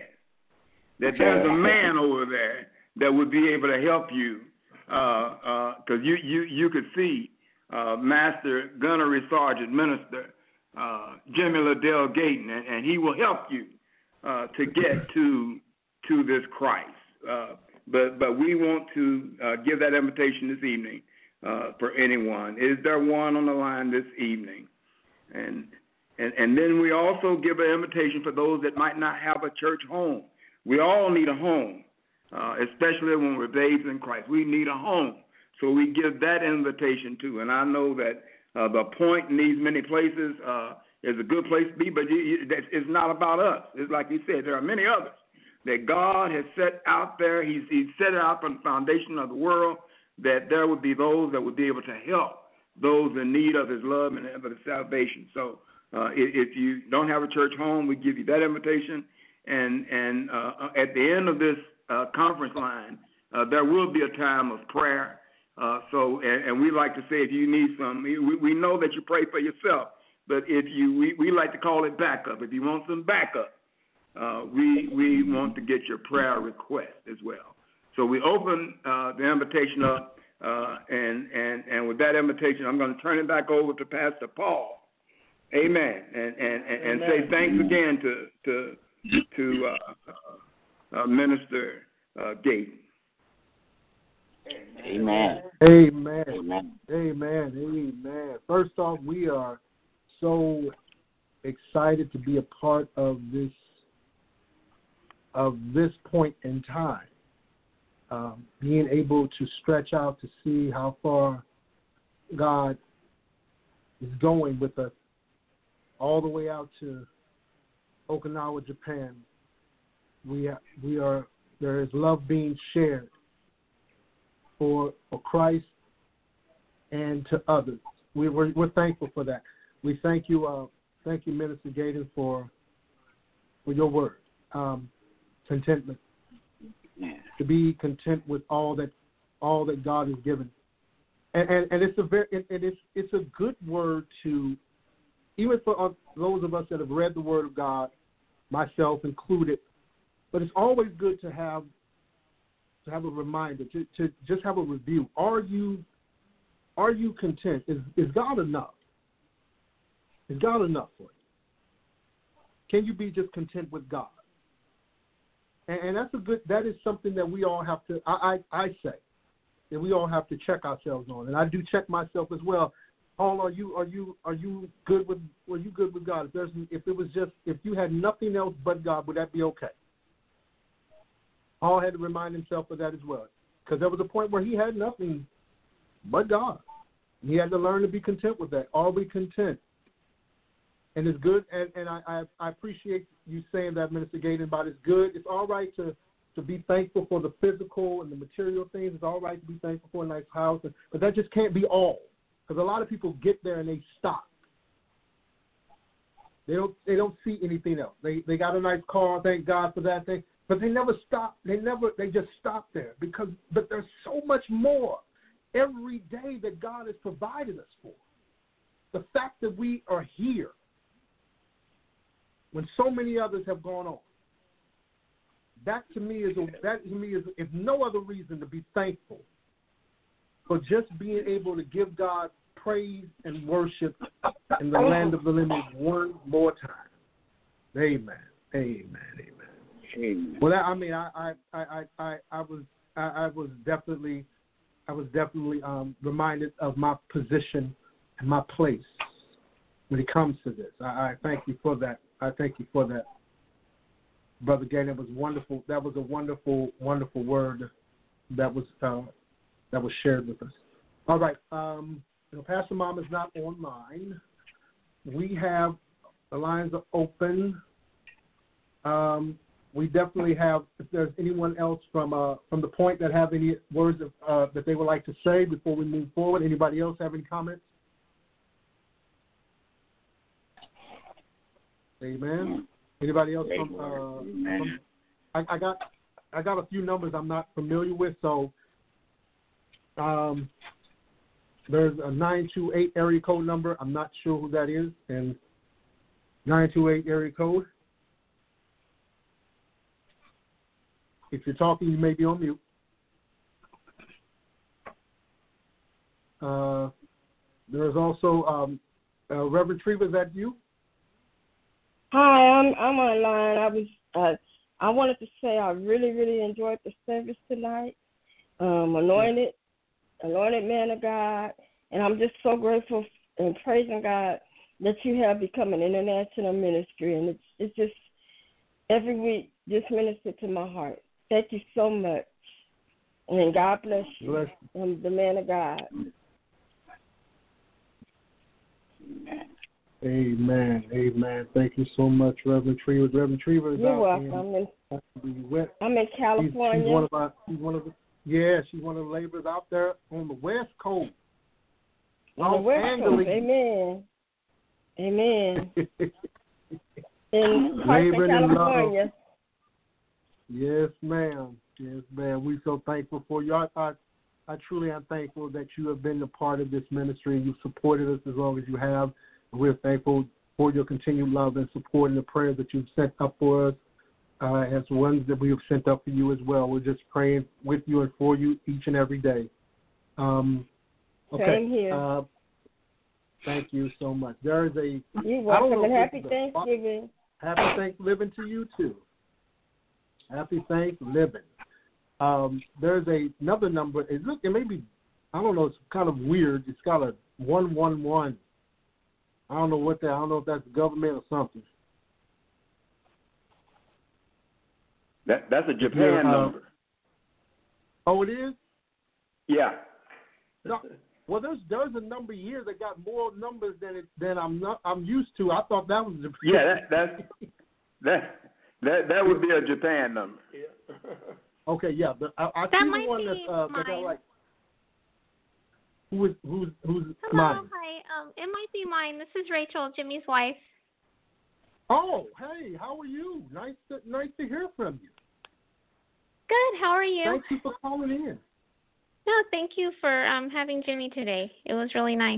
S4: that there's a man over there that would be able to help you, because uh, uh, you, you, you could see uh, Master Gunnery Sergeant Minister uh, Jimmy Liddell Gayton, and, and he will help you uh, to get to to this Christ. Uh, but but we want to uh, give that invitation this evening uh, for anyone. Is there one on the line this evening? And, and and then we also give an invitation for those that might not have a church home. We all need a home, uh, especially when we're babes in Christ. We need a home. So we give that invitation too. And I know that uh, the Point in these many places uh, is a good place to be, but it's not about us. It's like you said, there are many others that God has set out there. He's, he's set it out from the foundation of the world, that there would be those that would be able to help those in need of His love and of His salvation. So uh, if, if you don't have a church home, we give you that invitation. And and uh, at the end of this uh, conference line, uh, there will be a time of prayer. Uh, so and, and we like to say, if you need some, we, we know that you pray for yourself, but if you we, we like to call it backup. If you want some backup, uh, we we want to get your prayer request as well. So we open uh, the invitation up. Uh, and, and, and with that invitation, I'm going to turn it back over to Pastor Paul Amen. And and, and, and say thanks again to to to uh, uh, Minister uh, Gaten.
S8: Amen.
S3: Amen.
S8: Amen.
S3: Amen. Amen. First off, we are so excited to be a part of this of this point in time. Um, being able to stretch out to see how far God is going with us, all the way out to Okinawa, Japan. We are, we are there is love being shared for for Christ and to others. We, we're, we're thankful for that. We thank you, uh, thank you, Minister Gaten, for for your word, um, contentment.
S8: Yeah.
S3: To be content with all that all that God has given, and and, and it's a very and it's it's a good word to, even for those of us that have read the Word of God, myself included. But it's always good to have to have a reminder, to, to just have a review. Are you are you content? Is is God enough? Is God enough for you? Can you be just content with God? And, and that's a good. That is something that we all have to. I, I I say that we all have to check ourselves on, and I do check myself as well. Paul, are you are you are you good with were you good with God? If there's if it was just if you had nothing else but God, would that be okay? Paul had to remind himself of that as well, because there was a point where he had nothing but God. He had to learn to be content with that. Are we content? And it's good, and, and I, I, I appreciate you saying that, Minister Gaten, about it's good. It's all right to, to be thankful for the physical and the material things. It's all right to be thankful for a nice house, but that just can't be all. Because a lot of people get there and they stop. They don't they don't see anything else. They they got a nice car, thank God for that thing, but they never stop. They never they just stop there because but there's so much more every day that God has provided us for. The fact that we are here when so many others have gone on. That to me is a, that to me is if no other reason to be thankful for just being able to give God praise and worship in the land of the living one more time. Amen. Amen. Amen. Amen. Well, I mean, I, I, I, I, I was, I, I was definitely, I was definitely um, reminded of my position and my place when it comes to this. I, I thank you for that. I thank you for that, Brother Gaten. It was wonderful. That was a wonderful, wonderful word that was uh, that was shared with us. All right. Um, you know, Pastor Mom is not online. We have the lines are open. Um, we definitely have. If there's anyone else from uh, from the point that have any words of, uh, that they would like to say before we move forward. Anybody else have any comments? Amen. Anybody else from? Uh, from I, I got I got a few numbers I'm not familiar with, so. Um, there's a nine two eight area code number. I'm not sure who that is. And nine two eight area code. If you're talking, you may be on mute. Uh, there's also um, uh, Reverend Treva. Is that you?
S9: Hi, I'm I'm online. I was uh, I wanted to say I really really enjoyed the service tonight. Um, anointed. Anointed man of God, and I'm just so grateful and praising God that you have become an international ministry, and it's it's just every week just ministered to my heart. Thank you so much, and God bless you, bless you. And the man of God.
S3: Amen, amen. Thank you so much, Reverend Treva. Reverend Treva is
S9: You're
S3: out
S9: welcome.
S3: In,
S9: I'm in, I'm in California.
S3: She's, she's one of our, she's one of the, Yeah, she's one of the laborers out there on the West Coast.
S9: On the West Coast, amen. Amen. In Carson, California.
S3: Yes, ma'am. Yes, ma'am. We're so thankful for you. I, I, I truly am thankful that you have been a part of this ministry and you've supported us as long as you have. And we're thankful for your continued love and support and the prayers that you've sent up for us. Uh, as ones that we have sent up for you as well. We're just praying with you and for you each and every day. Um, okay.
S9: Same here.
S3: Uh, Thank you so much. There is a.
S9: You're
S3: I don't
S9: welcome,
S3: know
S9: and
S3: if
S9: happy
S3: this is a-
S9: Thanksgiving.
S3: Happy Thanksgiving to you too. Happy Thanksgiving. Um, there's a, another number. It look, it may be, I don't know. It's kind of weird. It's got a one one one. I don't know what that. I don't know if that's government or something.
S4: That that's a Japan
S3: Yeah, uh,
S4: number.
S3: Oh, it is.
S4: Yeah.
S3: No, well, there's there's a number here that got more numbers than it than I'm not I'm used to. I thought that was Japan.
S4: Yeah, that that's that that that would be a Japan number.
S3: Okay, yeah, but I, I
S10: That
S3: see
S10: might
S3: the one
S10: be
S3: that uh, that got
S10: mine.
S3: like who is who's who's
S10: Hello,
S3: mine.
S10: hi. Um, it might be mine. This is Rachel, Jimmy's wife.
S3: Oh, hey, how are you? Nice to nice to hear from you.
S10: Good. How are you?
S3: Thank you for calling in.
S10: No, thank you for um having Jimmy today. It was really nice.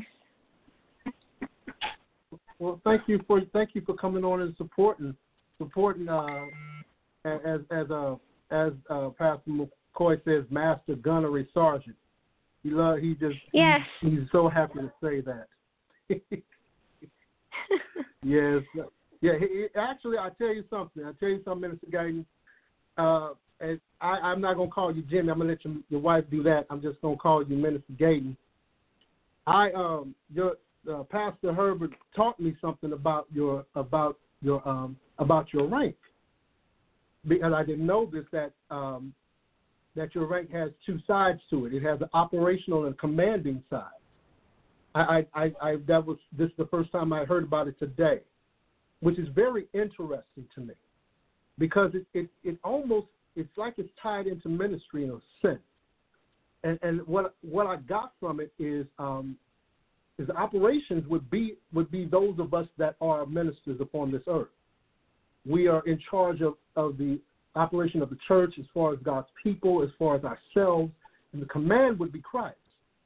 S3: Well, thank you for thank you for coming on and supporting supporting uh as as uh as uh Pastor McCoy says, Master Gunnery Sergeant. He love he just
S10: Yes.
S3: he, he's so happy to say that. Yes. Yeah, he, he, actually, I tell you something. I tell you something, Minister Gayton. Uh, and I, I'm not gonna call you Jimmy. I'm gonna let your, your wife do that. I'm just gonna call you Minister Gayton. I um your uh, Pastor Herbert taught me something about your about your um about your rank, because I didn't know this that um that your rank has two sides to it. It has an operational and commanding side. I I, I, I that was this is the first time I heard about it today, which is very interesting to me, because it, it, it almost, it's like it's tied into ministry in a sense. And and what what I got from it is um, is operations would be would be those of us that are ministers upon this earth. We are in charge of, of the operation of the church as far as God's people, as far as ourselves, and the command would be Christ,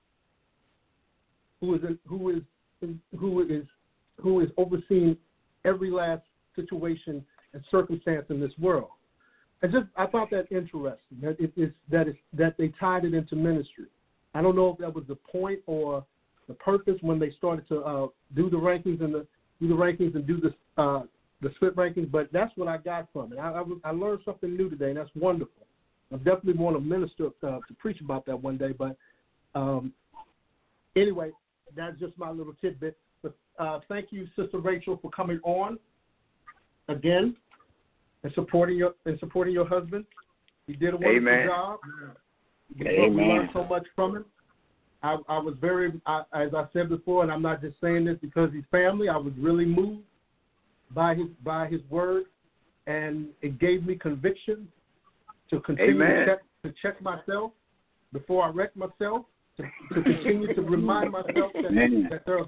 S3: who is in, who is in, who is who is overseeing every last situation and circumstance in this world. I just I thought that interesting that it is that is that they tied it into ministry. I don't know if that was the point or the purpose when they started to uh, do the rankings and the do the rankings and do the uh, the split rankings, but that's what I got from it. I, I, I learned something new today, and that's wonderful. I definitely want to minister uh, to preach about that one day. But um, anyway, that's just my little tidbit. But, uh, thank you, Sister Rachel, for coming on again and supporting your and supporting your husband. He did a wonderful
S4: Amen.
S3: job.
S4: Amen.
S3: We learned so much from him. I, I was very, I, as I said before, and I'm not just saying this because he's family. I was really moved by his by his word, and it gave me conviction to continue to check, to check myself before I wreck myself. To, to continue to remind myself that, that there. Are,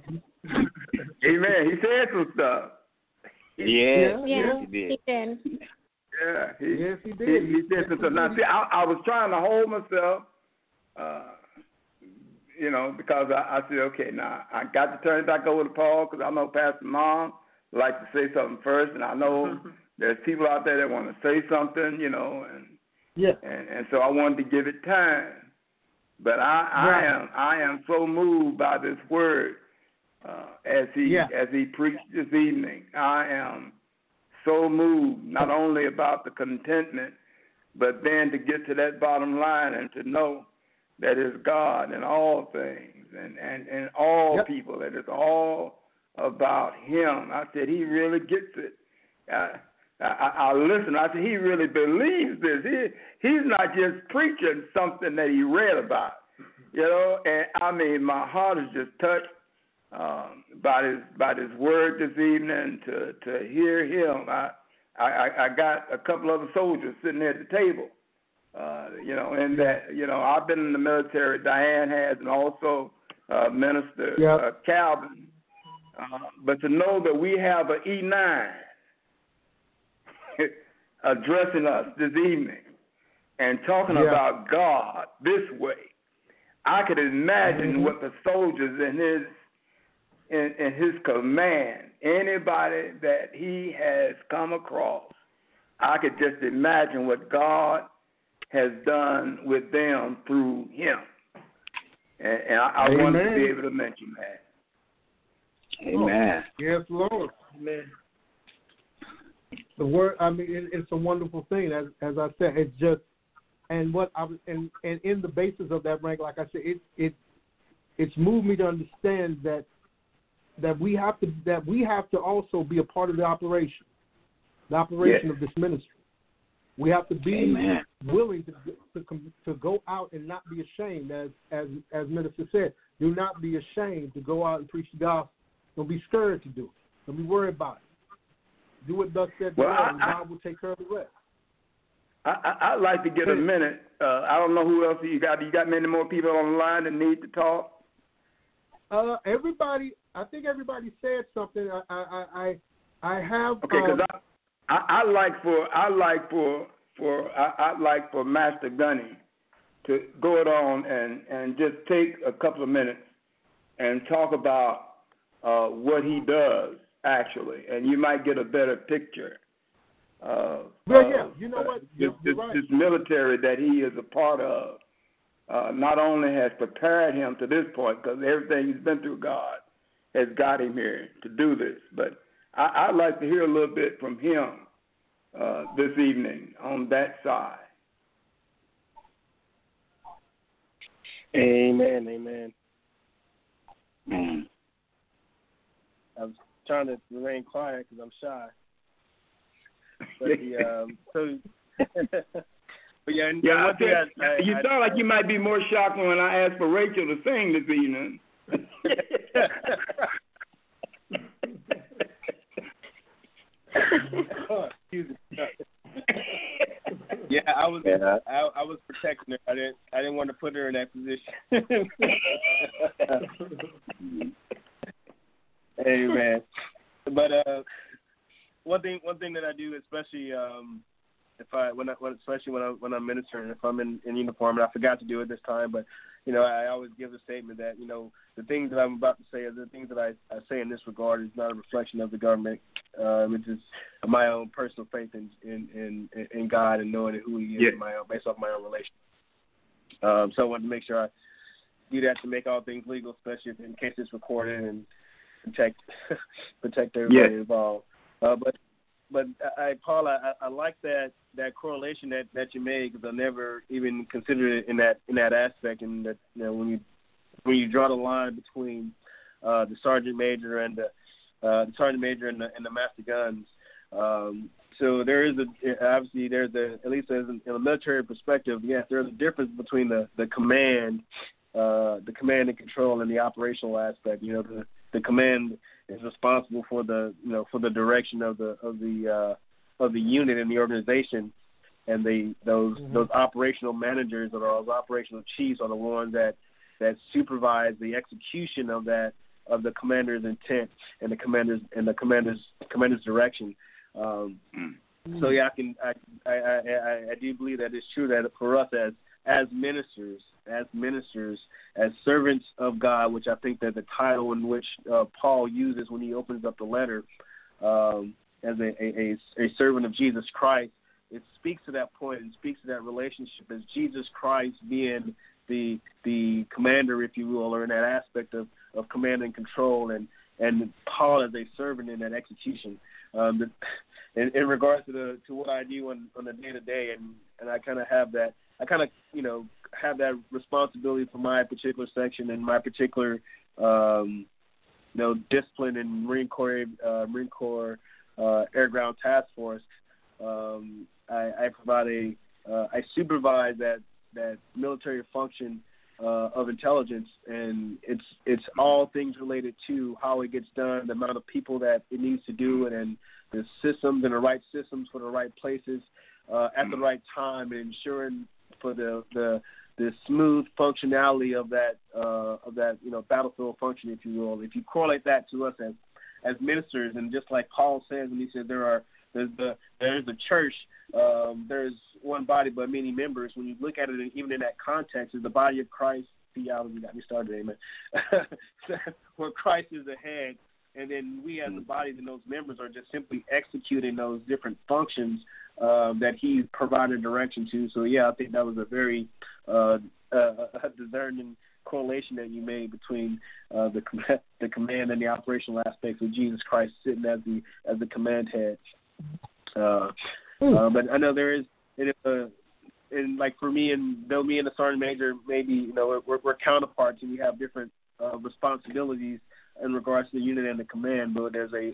S4: Amen. He said some stuff.
S8: Yeah,
S10: Yeah,
S8: yes, he did.
S10: he did.
S4: Yeah, he,
S3: yes, he did.
S4: He, he said
S3: yes,
S4: some stuff. Now, see, I, I was trying to hold myself, uh, you know, because I, I said, okay, now I got to turn it back over to Paul because I know Pastor Mom like to say something first, and I know there's people out there that want to say something, you know, and
S3: yeah,
S4: and, and so I wanted to give it time. But I, I
S3: right.
S4: am I am so moved by this word uh, as he
S3: yeah.
S4: as he preached this evening. I am so moved not only about the contentment, but then to get to that bottom line and to know that it's God in all things and, and, and all
S3: yep.
S4: people, that it's all about him. I said, he really gets it. I, I, I listen, I said, he really believes this. He He's not just preaching something that he read about, you know, and I mean, my heart is just touched um, by his by his word this evening to, to hear him. I, I, I got a couple other soldiers sitting there at the table. Uh, you know, and that, you know, I've been in the military, Diane has, and also uh, Minister
S3: yep.
S4: uh, Calvin. Uh, but to know that we have an E nine addressing us this evening and talking
S3: yeah.
S4: about God this way, I could imagine
S3: mm-hmm.
S4: what the soldiers in his in, in his command, anybody that he has come across, I could just imagine what God has done with them through him. And, and I, I wanted to be able to mention that.
S6: Amen.
S3: Yes, Lord.
S7: Amen.
S3: The word, I mean, it, it's a wonderful thing. As as I said, it's just, and what I and and in the basis of that rank, like I said, it it it's moved me to understand that that we have to that we have to also be a part of the operation, the operation
S6: yes.
S3: of this ministry. We have to be
S6: Amen.
S3: willing to to to go out and not be ashamed, as as as Minister said. Do not be ashamed to go out and preach the gospel. Don't be scared to do it. Don't be worried about it. Do what thus said the
S4: Well,
S3: Lord,
S4: I-
S3: and
S4: I-
S3: God will take care of the rest.
S4: I, I, I'd like to get a minute. Uh, I don't know who else you got. You got many more people on the line that need to talk?
S3: Uh, everybody, I think everybody said something. I I I, I have.
S4: Okay, because
S3: um,
S4: I, I I like for I like for for I I like for Master Gunny to go it on and and just take a couple of minutes and talk about uh, what he does actually, and you might get a better picture. Uh,
S3: yeah,
S4: of,
S3: yeah. You know what?
S4: Uh,
S3: You're,
S4: this,
S3: you're
S4: this,
S3: right.
S4: this military that he is a part of uh, not only has prepared him to this point, because everything he's been through, God has got him here to do this. But I, I'd like to hear a little bit from him uh, this evening on that side.
S8: Amen, amen.
S6: Mm.
S8: I was trying to remain quiet because I'm shy. But the um, so, but yeah, and,
S4: Yeah,
S8: and
S4: I
S8: one thing
S4: think,
S8: I, I,
S4: you
S8: I,
S4: sound like you might be more shocked when I asked for Rachel to sing this evening.
S8: oh, excuse me. Yeah, I was
S6: Yeah.
S8: I, I was protecting her. I didn't I didn't want to put her in that position. Amen. But uh, one thing one thing that I do, especially um, if I when I when, especially when I when I'm ministering, if I'm in, in uniform, and I forgot to do it this time, but you know I always give the statement that you know the things that I'm about to say, or the things that I, I say in this regard, is not a reflection of the government. Um, it's just my own personal faith in in, in, in God and knowing who He is,
S4: Yeah.
S8: my own, based off my own relation. Um, so I wanted to make sure I do that to make all things legal, especially if, in case it's recorded, and protect protect everybody
S4: Yeah.
S8: involved. Uh, but but I, Paul, I, I like that, that correlation that, that you made, because I never even considered it in that in that aspect. And that you know when you when you draw the line between uh, the sergeant major and the uh, the sergeant major and the, and the master guns. Um, so there is a obviously there's a at least as in, in a military perspective, yes, there's a difference between the the command, uh, the command and control, and the operational aspect. You know, the the command is responsible for the you know for the direction of the of the uh, of the unit and the organization, and the those mm-hmm. those operational managers or those operational chiefs are the ones that that supervise the execution of that of the commander's intent and the commander's and the commander's commander's direction. Um, mm-hmm. So yeah, I can I, I I I do believe that it's true that for us as as ministers, as ministers, as servants of God, which I think that the title in which uh, Paul uses when he opens up the letter, um, as a, a, a servant of Jesus Christ, it speaks to that point and speaks to that relationship as Jesus Christ being the the commander, if you will, or in that aspect of, of command and control, and, and Paul as a servant in that execution. Um, the, in, in regards to the to what I do on, on a day to day, and and I kind of have that. I kind of, you know, have that responsibility for my particular section and my particular, um, you know, discipline in Marine Corps, uh, Marine Corps uh, Air Ground Task Force. Um, I, I provide a, uh, I supervise that that military function uh, of intelligence, and it's it's all things related to how it gets done, the amount of people that it needs to do it, and the systems and the right systems for the right places uh, at the right time, and ensuring for the, the the smooth functionality of that uh, of that you know battlefield function, if you will. If you correlate that to us as as ministers, and just like Paul says, when he said there are there's the there's the church, um, there's one body but many members. When you look at it, even in that context, is the body of Christ. Theology got me started, amen. Where Christ is the head, and then we as a body and those members are just simply executing those different functions um, that He provided direction to. So, yeah, I think that was a very uh, uh, discerning correlation that you made between uh, the the command and the operational aspects of Jesus Christ sitting as the as the command head. Uh, uh, but I know there is, it, uh, and like for me and though me and the sergeant major, maybe you know we're, we're counterparts and we have different uh, responsibilities in regards to the unit and the command. But there's a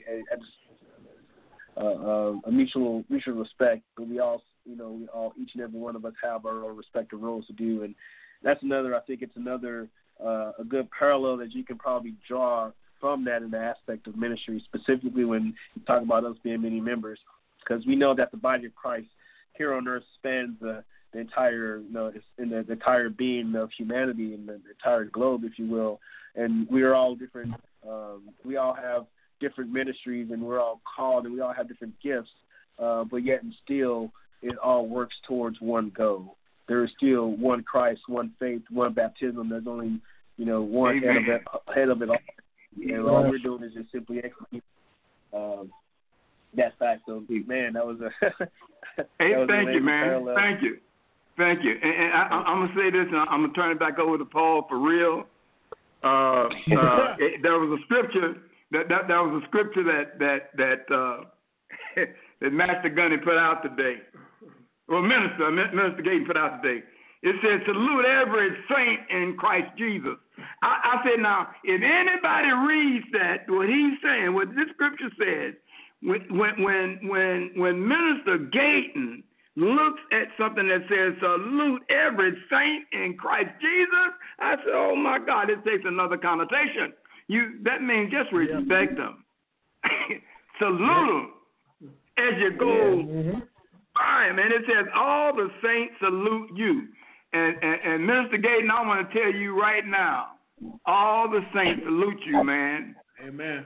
S8: a, a, a mutual mutual respect. But we all, you know, we all each and every one of us have our own respective roles to do, and that's another. I think it's another uh, a good parallel that you can probably draw from that in the aspect of ministry, specifically when you talk about us being many members, because we know that the body of Christ here on earth spans the, the entire, you know, in the, the entire being of humanity and the, the entire globe, if you will, and we are all different. Um, we all have different ministries, and we're all called, and we all have different gifts, uh, but yet and still, it all works towards one goal. There is still one Christ, one faith, one baptism. There's only, you know, one head of, it, head of it all. And all we're doing is just simply execute um, that fact. So, man, that was a. that
S4: hey,
S8: was
S4: thank you, man.
S8: Parallel.
S4: Thank you. Thank you. And, and I, I'm going to say this, and I'm going to turn it back over to Paul for real. Uh, uh, it, there was a scripture that, that that was a scripture that that that uh, that Master Gunny put out today. Well, Minister Minister Gaten put out today. It says, salute every saint in Christ Jesus. I, I said, now, if anybody reads that, what he's saying, what this scripture says, when when when when Minister Gaten looks at something that says, salute every saint in Christ Jesus, I said, oh, my God, it takes another connotation. You That means just respect yeah. them. Salute them yeah. as you go yeah. mm-hmm. by him. And it says, all the saints salute you. And, and, and Minister Gaten, I want to tell you right now, all the saints salute you, man.
S3: Amen.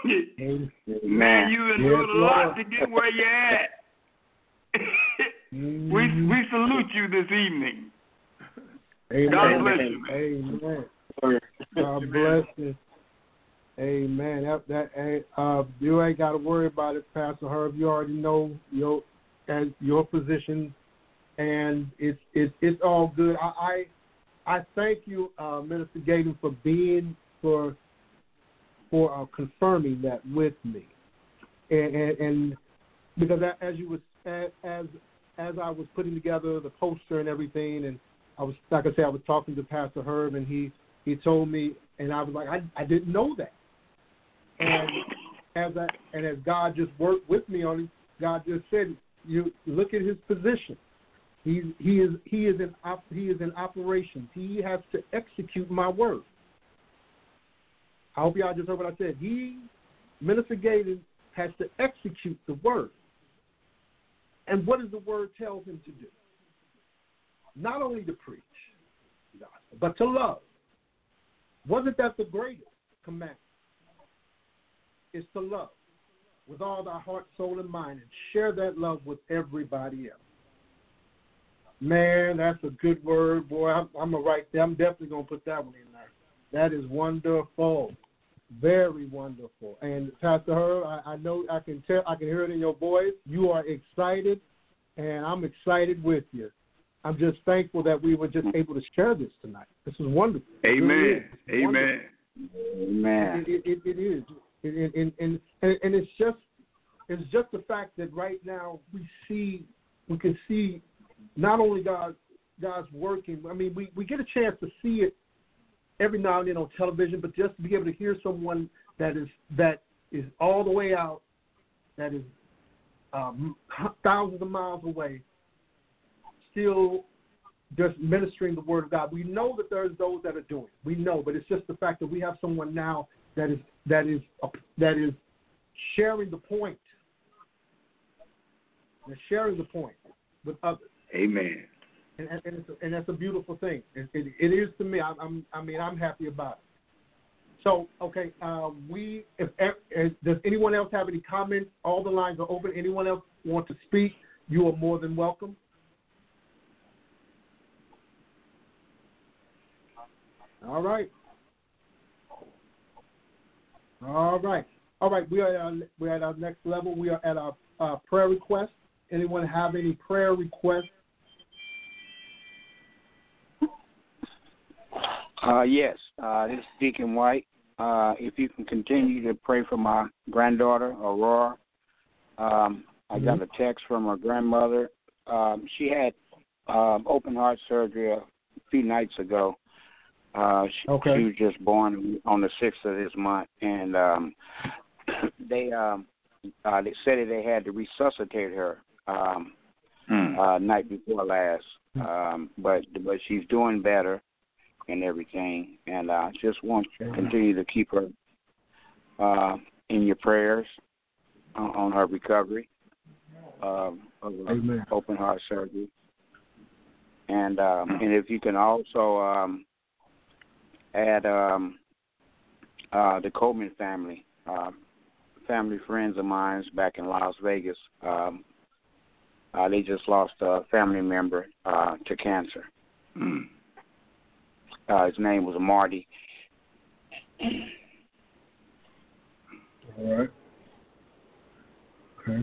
S4: Man, you endured a lot to get where you're at. we we salute you this evening.
S3: Amen.
S4: God bless you, man.
S3: Amen. God bless you. Amen. That, that, uh, you ain't got to worry about it, Pastor Herb. You already know your as your position, and it's it's it's all good. I I, I thank you, uh, Minister Gaten, for being for for uh, confirming that with me, and, and, and because as you was as as I was putting together the poster and everything, and I was like I said, I was talking to Pastor Herb, and he he told me, and I was like, I I didn't know that, and as I and as God just worked with me on it, God just said, you look at his position. He he is he is in op, he is in operations. He has to execute my word. I hope y'all just heard what I said. He, Minister Gaten, has to execute the word. And what does the word tell him to do? Not only to preach, but to love. Wasn't that the greatest commandment? Is to love with all thy heart, soul, and mind, and share that love with everybody else. Man, that's a good word, boy. I'm, I'm gonna write that. I'm definitely gonna put that one in there. That is wonderful, very wonderful. And Pastor Herb, I, I know I can tell, I can hear it in your voice. You are excited, and I'm excited with you. I'm just thankful that we were just able to share this tonight. This is wonderful.
S4: Amen.
S3: Really
S4: Amen.
S8: Amen.
S3: It, it, it, it is. And, and, and, and it's just it's just the fact that right now we see we can see not only God God's working. I mean, we, we get a chance to see it every now and then on television, but just to be able to hear someone that is that is all the way out, that is um, thousands of miles away, still just ministering the word of God. We know that there's those that are doing it. We know, but it's just the fact that we have someone now that is that is uh, that is sharing the point. They're sharing the point with others.
S4: Amen.
S3: And, and, it's a, and that's a beautiful thing. It, it, it is to me. I, I'm, I mean, I'm happy about it. So, okay, uh, we. If, if does anyone else have any comments? All the lines are open. Anyone else want to speak? You are more than welcome. All right. All right. All right. We are at our, we're at our next level. We are at our uh, prayer request. Anyone have any prayer requests?
S11: Uh, yes, uh, this is Deacon White. Uh, if you can continue to pray for my granddaughter, Aurora. Um, I mm-hmm. got a text from her grandmother. Um, she had um, open heart surgery a few nights ago. Uh, she,
S3: okay.
S11: she was just born on the sixth of this month, and um, they um, uh, they said that they had to resuscitate her um, mm. uh, night before last. Um, but but she's doing better and everything, and I uh, just want to continue to keep her uh, in your prayers on, on her recovery um, of Amen. Open heart surgery. And um, and if you can also um, add um, uh, the Coleman family, uh, family friends of mine back in Las Vegas. Um, uh, they just lost a family member uh, to cancer. Mm. Uh, his name was Marty.
S3: All right. Okay.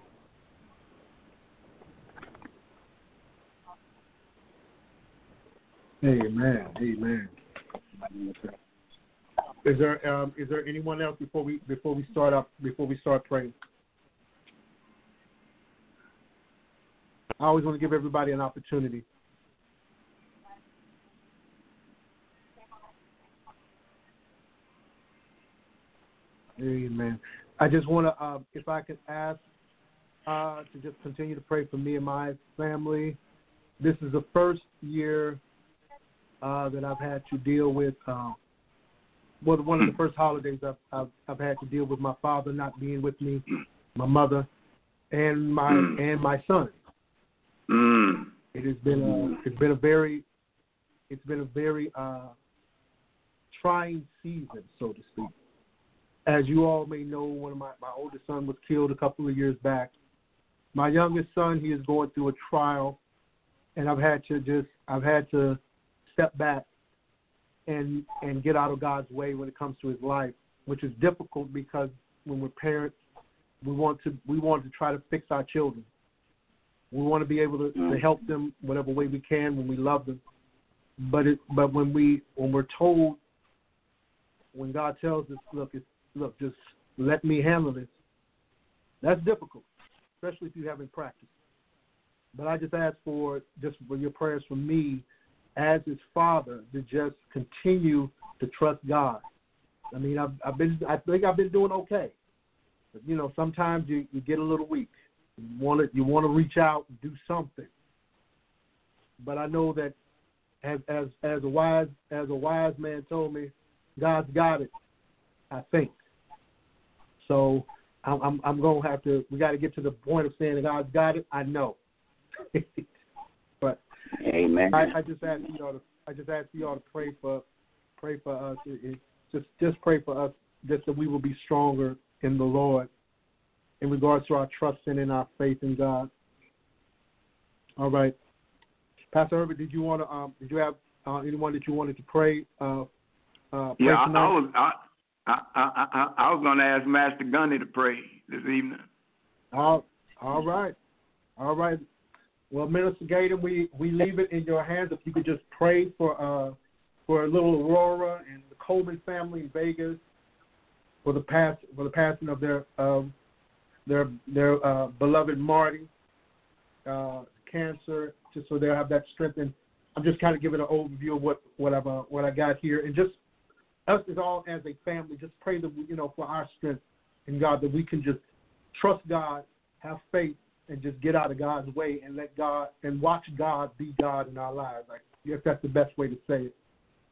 S3: Amen. Amen. Is there um, is there anyone else before we before we start up before we start praying? I always want to give everybody an opportunity. Amen. I just want to, uh, if I could ask uh, to just continue to pray for me and my family. This is the first year uh, that I've had to deal with, uh, well, one of the first holidays I've, I've, I've had to deal with my father not being with me, my mother, and my mm. and my son. Mm. It has been a, it's been a very, it's been a very uh, trying season, so to speak. As you all may know, one of my, my oldest son was killed a couple of years back. My youngest son, he is going through a trial, and I've had to just, I've had to step back and and get out of God's way when it comes to his life, which is difficult because when we're parents, we want to we want to try to fix our children. We want to be able to, to help them whatever way we can when we love them. But it, but when we when we're told, when God tells us, look, it's, look, just let me handle this, that's difficult, especially if you haven't practiced. But I just ask for just for your prayers for me as his father to just continue to trust God. I mean, I've, I've been, I think I've been doing okay. But, you know, sometimes you, you get a little weak. You want to, you want to reach out and do something. But I know that as as as a wise as a wise man told me, God's got it, I think. So I'm I'm, I'm gonna have to. We got to get to the point of saying that God's got it. I know. But
S11: Amen.
S3: I, I just ask you all to I just ask you all to pray for pray for us. It, it, just just pray for us, just that we will be stronger in the Lord in regards to our trust and in our faith in God. All right, Pastor Herbert, did you want to um, did you have uh, anyone that you wanted to pray? Uh, uh, pray
S4: yeah, I,
S3: tonight?
S4: I was I I I, I, I was going to ask Master Gunny to pray this evening.
S3: All all right, all right. Well, Minister Gaydon, we, we leave it in your hands. If you could just pray for uh, for little Aurora and the Coleman family in Vegas for the pass for the passing of their uh, their their uh, beloved Marty, uh, cancer, just so they'll have that strength. And I'm just kind of giving an overview of what what I've uh, what I got here, and just us as all as a family, just pray that we, you know, for our strength in God, that we can just trust God, have faith, and just get out of God's way and let God and watch God be God in our lives. Like, I guess that's the best way to say it.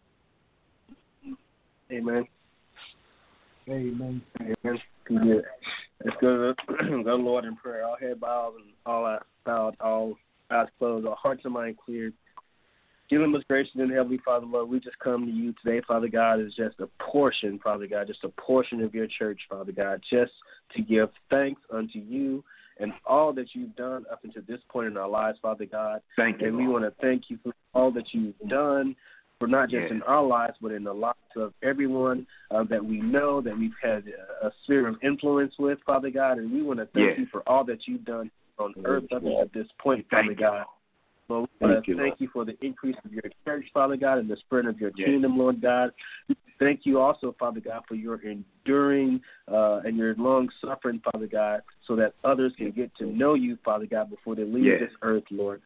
S8: Amen.
S3: Amen.
S8: Amen. Good. Let's go to the Lord in prayer. All head bowed and all eyes bowed, all eyes closed, all hearts and minds cleared. Dealing with gracious and Heavenly Father, Lord, we just come to you today, Father God, is just a portion, Father God, just a portion of your church, Father God, just to give thanks unto you and all that you've done up until this point in our lives, Father God.
S4: Thank you,
S8: And we
S4: Lord.
S8: want to thank you for all that you've done, for not just
S4: yes.
S8: in our lives, but in the lives of everyone uh, that we know, that we've had a, a sphere of influence with, Father God. And we want to thank
S4: yes.
S8: you for all that you've done on earth up until this point, Father
S4: thank
S8: God. Lord, we
S11: Thank you,
S8: thank
S11: Lord.
S8: you for the increase of your church, Father God, and the spread of your
S11: Yes.
S8: kingdom, Lord God. Thank you also, Father God, for your enduring uh, and your long-suffering, Father God, so that others can get to know you, Father God, before they leave
S11: Yes.
S8: this earth, Lord.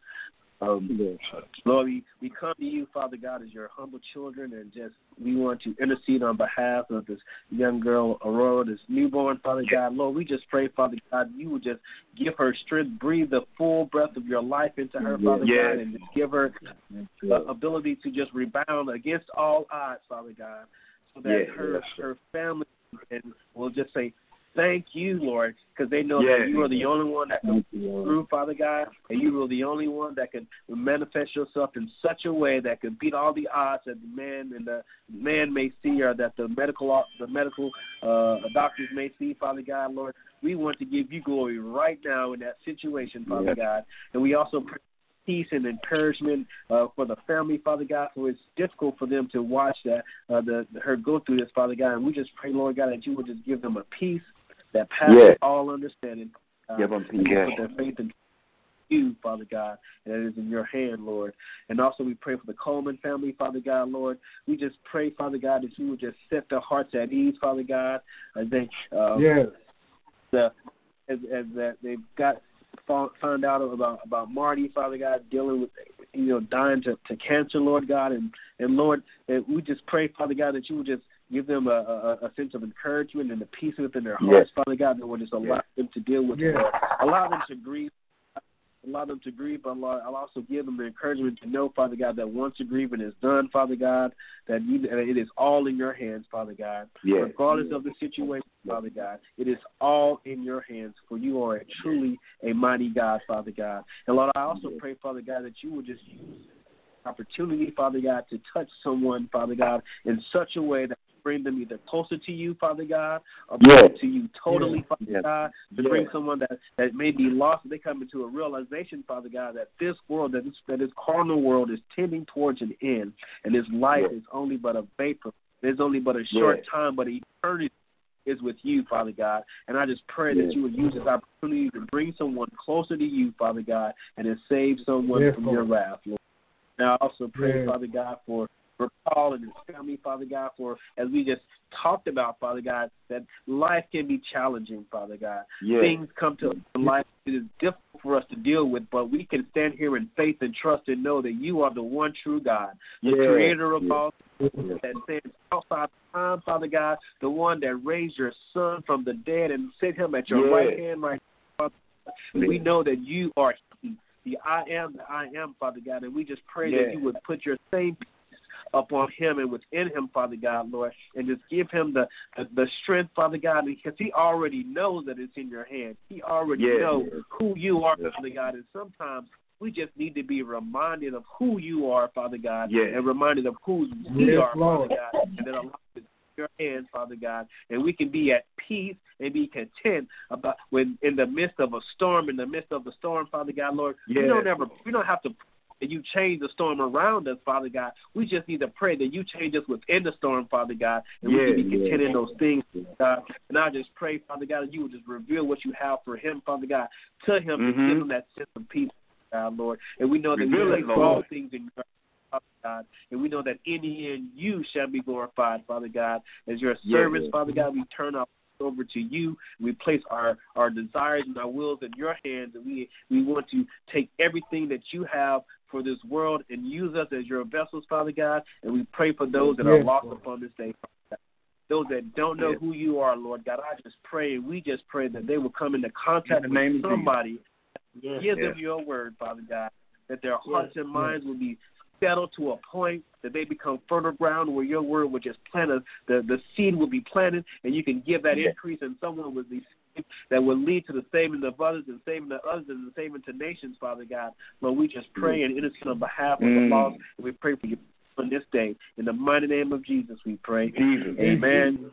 S8: Um, Lord, we, we come to you, Father God, as your humble children, and just we want to intercede on behalf of this young girl, Aurora, this newborn, Father God. Lord, we just pray, Father God, you would just give her strength, breathe the full breath of your life into her, Father
S11: Yes.
S8: God, and just give her the ability to just rebound against all odds, Father God, so that
S11: Yes.
S8: her her family and will just say, thank you, Lord, because they know
S11: Yes.
S8: that you are the only one that can through, Father God, and you are the only one that can manifest yourself in such a way that can beat all the odds that the man and the man may see, or that the medical the medical uh, doctors may see, Father God, Lord. We want to give you glory right now in that situation, Father
S11: Yes.
S8: God, and we also pray peace and encouragement uh, for the family, Father God, for it's difficult for them to watch that uh, the her go through this, Father God, and we just pray, Lord God, that you would just give them a peace that passes
S11: Yes.
S8: all understanding. Uh,
S11: Give them
S8: and
S11: peace.
S8: put their faith in you, Father God, and it is in your hand, Lord. And also we pray for the Coleman family, Father God, Lord. We just pray, Father God, that you would just set their hearts at ease, Father God, as they uh,
S3: Yes.
S8: the as, as that they've got found out about about Marty, Father God, dealing with, you know, dying to, to cancer, Lord God, and and Lord, and we just pray, Father God, that you would just give them a, a, a sense of encouragement and a peace within their hearts,
S11: Yes.
S8: Father God, that would just allow
S11: Yes.
S8: them to deal with
S3: Yes.
S8: it, Lord. Allow them to grieve. Allow them to grieve, but Lord, I'll also give them the encouragement to know, Father God, that once the grieving is done, Father God, that, you, that it is all in your hands, Father God.
S11: Yes.
S8: Regardless of the situation, Father God, it is all in your hands, for you are a truly a mighty God, Father God. And Lord, I also pray, Father God, that you would just use the opportunity, Father God, to touch someone, Father God, in such a way that bring them either closer to you, Father God, or bring
S11: Yes.
S8: them to you totally,
S3: Yes.
S8: Father
S11: Yes.
S8: God, to
S11: Yes.
S8: bring someone that, that may be lost, and they come into a realization, Father God, that this world, that this, that this carnal world is tending towards an end, and this life
S11: Yes.
S8: is only but a vapor. There's only but a short
S11: Yes.
S8: time, but eternity is with you, Father God. And I just pray
S11: Yes.
S8: that you would use this opportunity to bring someone closer to you, Father God, and to save someone
S3: Yes,
S8: from
S3: Lord.
S8: your wrath, Lord. And I also pray,
S3: Yes.
S8: Father God, for for Paul and his family, Father God, for, as we just talked about, Father God, that life can be challenging, Father God.
S11: Yes.
S8: Things come to life that is difficult for us to deal with, but we can stand here in faith and trust and know that you are the one true God, the
S11: Yes.
S8: creator of
S11: Yes.
S8: all things, that stands outside time, Father God, the one that raised your son from the dead and set him at your
S11: Yes.
S8: right hand, right now, Father God.
S11: Yes.
S8: We know that you are he, the I am, the I am, Father God, and we just pray
S11: Yes.
S8: that you would put your same upon him and within him, Father God, Lord, and just give him the, the, the strength, Father God, because he already knows that it's in your hands. He already
S11: Yes.
S8: knows who you are,
S11: Yes.
S8: Father God, and sometimes we just need to be reminded of who you are, Father God,
S11: Yes.
S8: and reminded of who we
S3: Yes,
S8: are,
S3: Lord.
S8: Father God, and then allow it in your hands, Father God, and we can be at peace and be content about when in the midst of a storm, in the midst of the storm, Father God, Lord, we
S11: Yes.
S8: don't ever, we don't have to that you change the storm around us, Father God. We just need to pray that you change us within the storm, Father God, and we
S11: Yes,
S8: can be content
S11: yes.
S8: in those things, God. And I just pray, Father God, that you would just reveal what you have for him, Father God, to him
S11: Mhm.
S8: and give him that sense of peace, God, Lord. And we know that
S11: Reveal
S8: you
S11: it,
S8: place
S11: Lord.
S8: all things in your Father God, and we know that in the end you shall be glorified, Father God. As your
S11: Yes.
S8: servants, Father God, we turn our over to you. We place our, our desires and our wills in your hands, and we, we want to take everything that you have for this world and use us as your vessels, Father God, and we pray for those that are
S3: Yes,
S8: lost
S3: Lord.
S8: upon this day, Father God. Those that don't know
S11: Yes.
S8: who you are, Lord God, I just pray, and we just pray that they will come into contact
S11: In the name
S8: with
S11: of
S8: somebody,
S3: Yes.
S8: give
S11: Yes.
S8: them your word, Father God, that their hearts
S3: Yes.
S8: and minds will be settled to a point that they become fertile ground where your word will just plant a, the, the seed will be planted, and you can give that
S11: Yes.
S8: increase, and someone will be saved that will lead to the saving of others and saving the others and the saving to nations, Father God. Lord, we just pray and intercede on behalf of the
S11: Mm.
S8: lost, and we pray for you on this day. In the mighty name of Jesus, we pray.
S11: Jesus.
S8: Amen.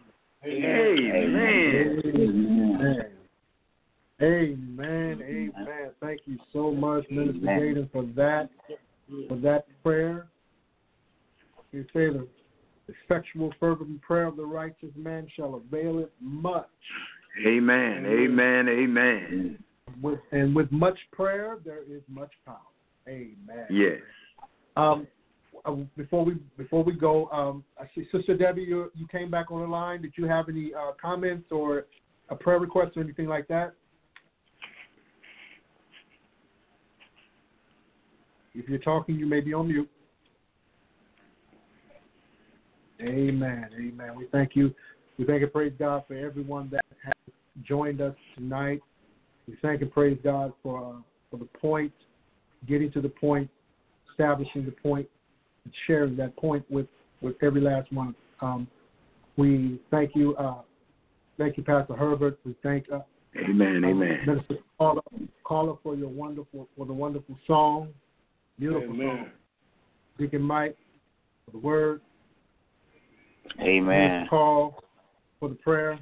S11: Amen.
S3: Amen. Amen. Amen. Thank you so much, Minister
S11: Amen.
S3: Gaden, for that, for that prayer. You say the effectual fervent prayer of the righteous man shall avail it much.
S4: Amen. Amen. Amen.
S3: With, and with much prayer, there is much power. Amen.
S4: Yes.
S3: Um, uh, before we before we go, um, I see Sister Debbie, you you came back on the line. Did you have any uh, comments or a prayer request or anything like that? If you're talking, you may be on mute. Amen. Amen. We thank you. We thank and praise God for everyone that has joined us tonight. We thank and praise God for uh, for the point, getting to the point, establishing the point, and sharing that point with, with every last one. Um, we thank you. Uh, thank you, Pastor Herbert. We thank uh,
S4: Amen. Amen.
S3: Uh, Minister Carla, Carla for your wonderful for the wonderful song, beautiful
S4: Amen.
S3: song. Deacon Mike for the word.
S11: Amen.
S3: Carl for the prayer.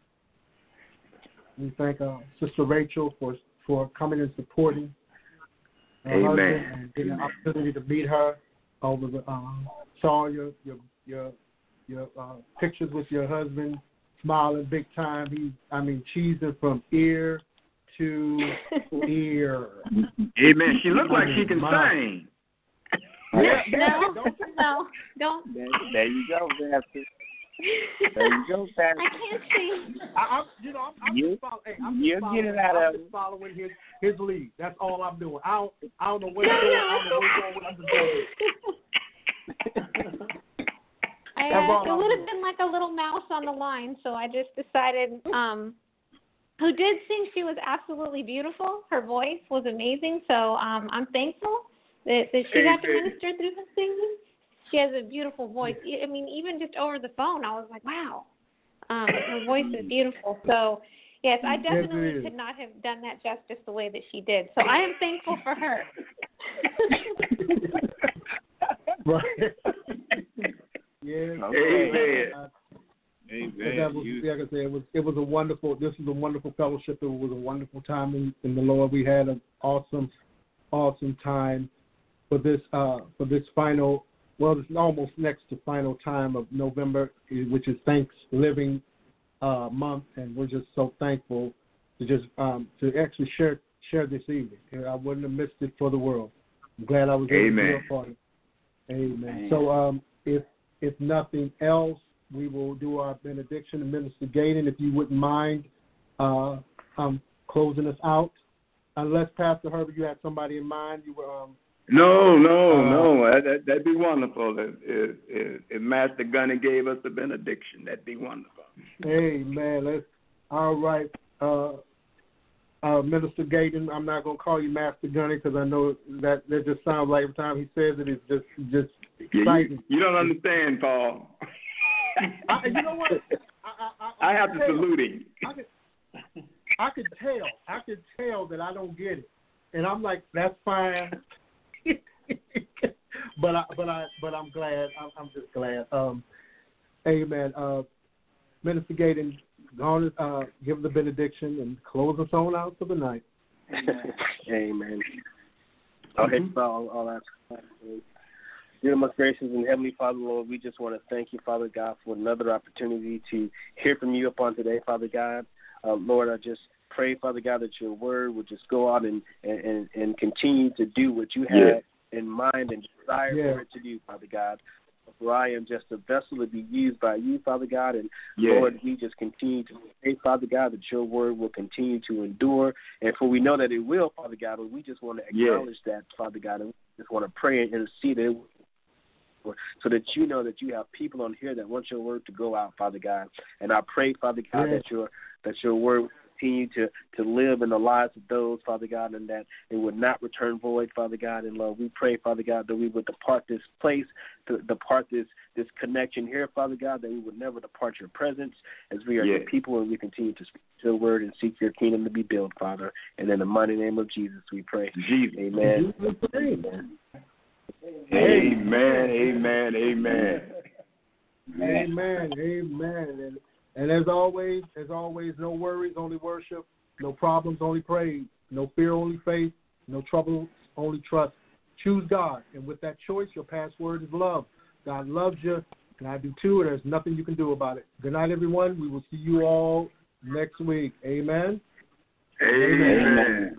S3: We thank uh, Sister Rachel for for coming and supporting her
S4: Amen.
S3: husband and getting an opportunity to meet her over the. Um, saw your your your your uh, pictures with your husband, smiling big time. He, I mean, cheesing from ear to ear.
S4: Amen. She looked like she can sing.
S3: Yeah,
S10: No,
S3: don't
S10: no, don't.
S11: There, there you go, Pastor. There you go, Pastor.
S10: I can't see.
S3: I, I'm, you know, I'm, I'm
S11: You-
S3: just, follow, hey, I'm just
S11: you'll
S3: following,
S11: get it out
S3: I'm
S11: of
S3: just
S11: it.
S3: following his his lead. That's all I'm doing. I don't, I don't know where he's going. I don't know where he's going. I'm just going.
S10: I,
S3: That's all
S10: uh, it
S3: I'm
S10: would have
S3: doing.
S10: been like a little mouse on the line, so I just decided. Um, who did sing? She was absolutely beautiful. Her voice was amazing. So um, I'm thankful that, that she got to
S4: Amen.
S10: minister through the singing. She has a beautiful voice. I mean, even just over the phone, I was like, wow. Um, her voice is beautiful. So, yes, I
S3: Yes,
S10: definitely
S3: it is.
S10: could not have done that justice the way that she did. So I am thankful for her.
S3: Right. Yes.
S4: Amen.
S3: Uh,
S6: Amen.
S3: That was,
S6: You-
S3: like I said, it was it was a wonderful. This is a wonderful fellowship. It was a wonderful time in, in the Lord. We had an awesome, awesome time for this uh, for this final. Well, it's almost next to final time of November, which is Thanksgiving uh, month, and we're just so thankful to just um, to actually share share this evening. I wouldn't have missed it for the world. I'm glad I was able to be
S4: Amen.
S3: a part of it. Amen.
S11: Amen.
S3: So, um, if if nothing else, we will do our benediction. And Minister Gaden, if you wouldn't mind uh, um, closing us out. Unless, Pastor Herbert, you had somebody in mind. You were. Um,
S4: No, no,
S3: Uh,
S4: no. That, that, that'd be wonderful if, if, if, if Master Gunny gave us the benediction. That'd be wonderful.
S3: Amen. Let's. All right. Uh, uh, Minister Gaden, I'm not going to call you Master Gunny because I know that that just sounds like every time he says it, it's just just
S4: Yeah,
S3: exciting.
S4: you, you don't understand, Paul.
S3: I, you know what? I, I, I,
S4: I have to
S3: tell.
S4: salute him.
S3: I could, I could tell. I could tell that I don't get it, and I'm like, that's fine. but I, but I, but I'm glad. I'm, I'm just glad. Um, amen. Uh, Minister Gaden, go on, uh, give the benediction and close us on out for the night.
S8: Amen. Okay, so I'll, I'll ask. Dear most gracious and heavenly Father, Lord, we just want to thank you, Father God, for another opportunity to hear from you upon today, Father God. Uh, Lord, I just pray, Father God, that your word would just go out and, and, and continue to do what you had
S4: Yeah.
S8: in mind and desire
S3: Yeah.
S8: for it to do, Father God. For I am just a vessel to be used by you, Father God, and
S4: Yeah.
S8: Lord, we just continue to pray, Father God, that your word will continue to endure, and for we know that it will, Father God, and we just want to
S4: Yeah.
S8: acknowledge that, Father God, and we just want to pray and intercede it so that you know that you have people on here that want your word to go out, Father God. And I pray, Father God,
S3: Yes.
S8: that your that your word will continue to, to live in the lives of those, Father God, and that it would not return void, Father God. And Lord, we pray, Father God, that we would depart this place, to depart this this connection here, Father God, that we would never depart your presence as we are
S4: Yeah.
S8: your people and we continue to speak your word and seek your kingdom to be built, Father. And in the mighty name of Jesus, we pray.
S4: Jesus.
S8: Amen.
S3: Amen.
S4: Amen, amen, amen.
S3: Amen. Amen. And, and as always, as always, no worries, only worship. No problems, only praise. No fear, only faith. No trouble, only trust. Choose God. And with that choice, your password is love. God loves you, and I do too, and there's nothing you can do about it. Good night, everyone. We will see you all next week. Amen.
S4: Amen.
S11: Amen.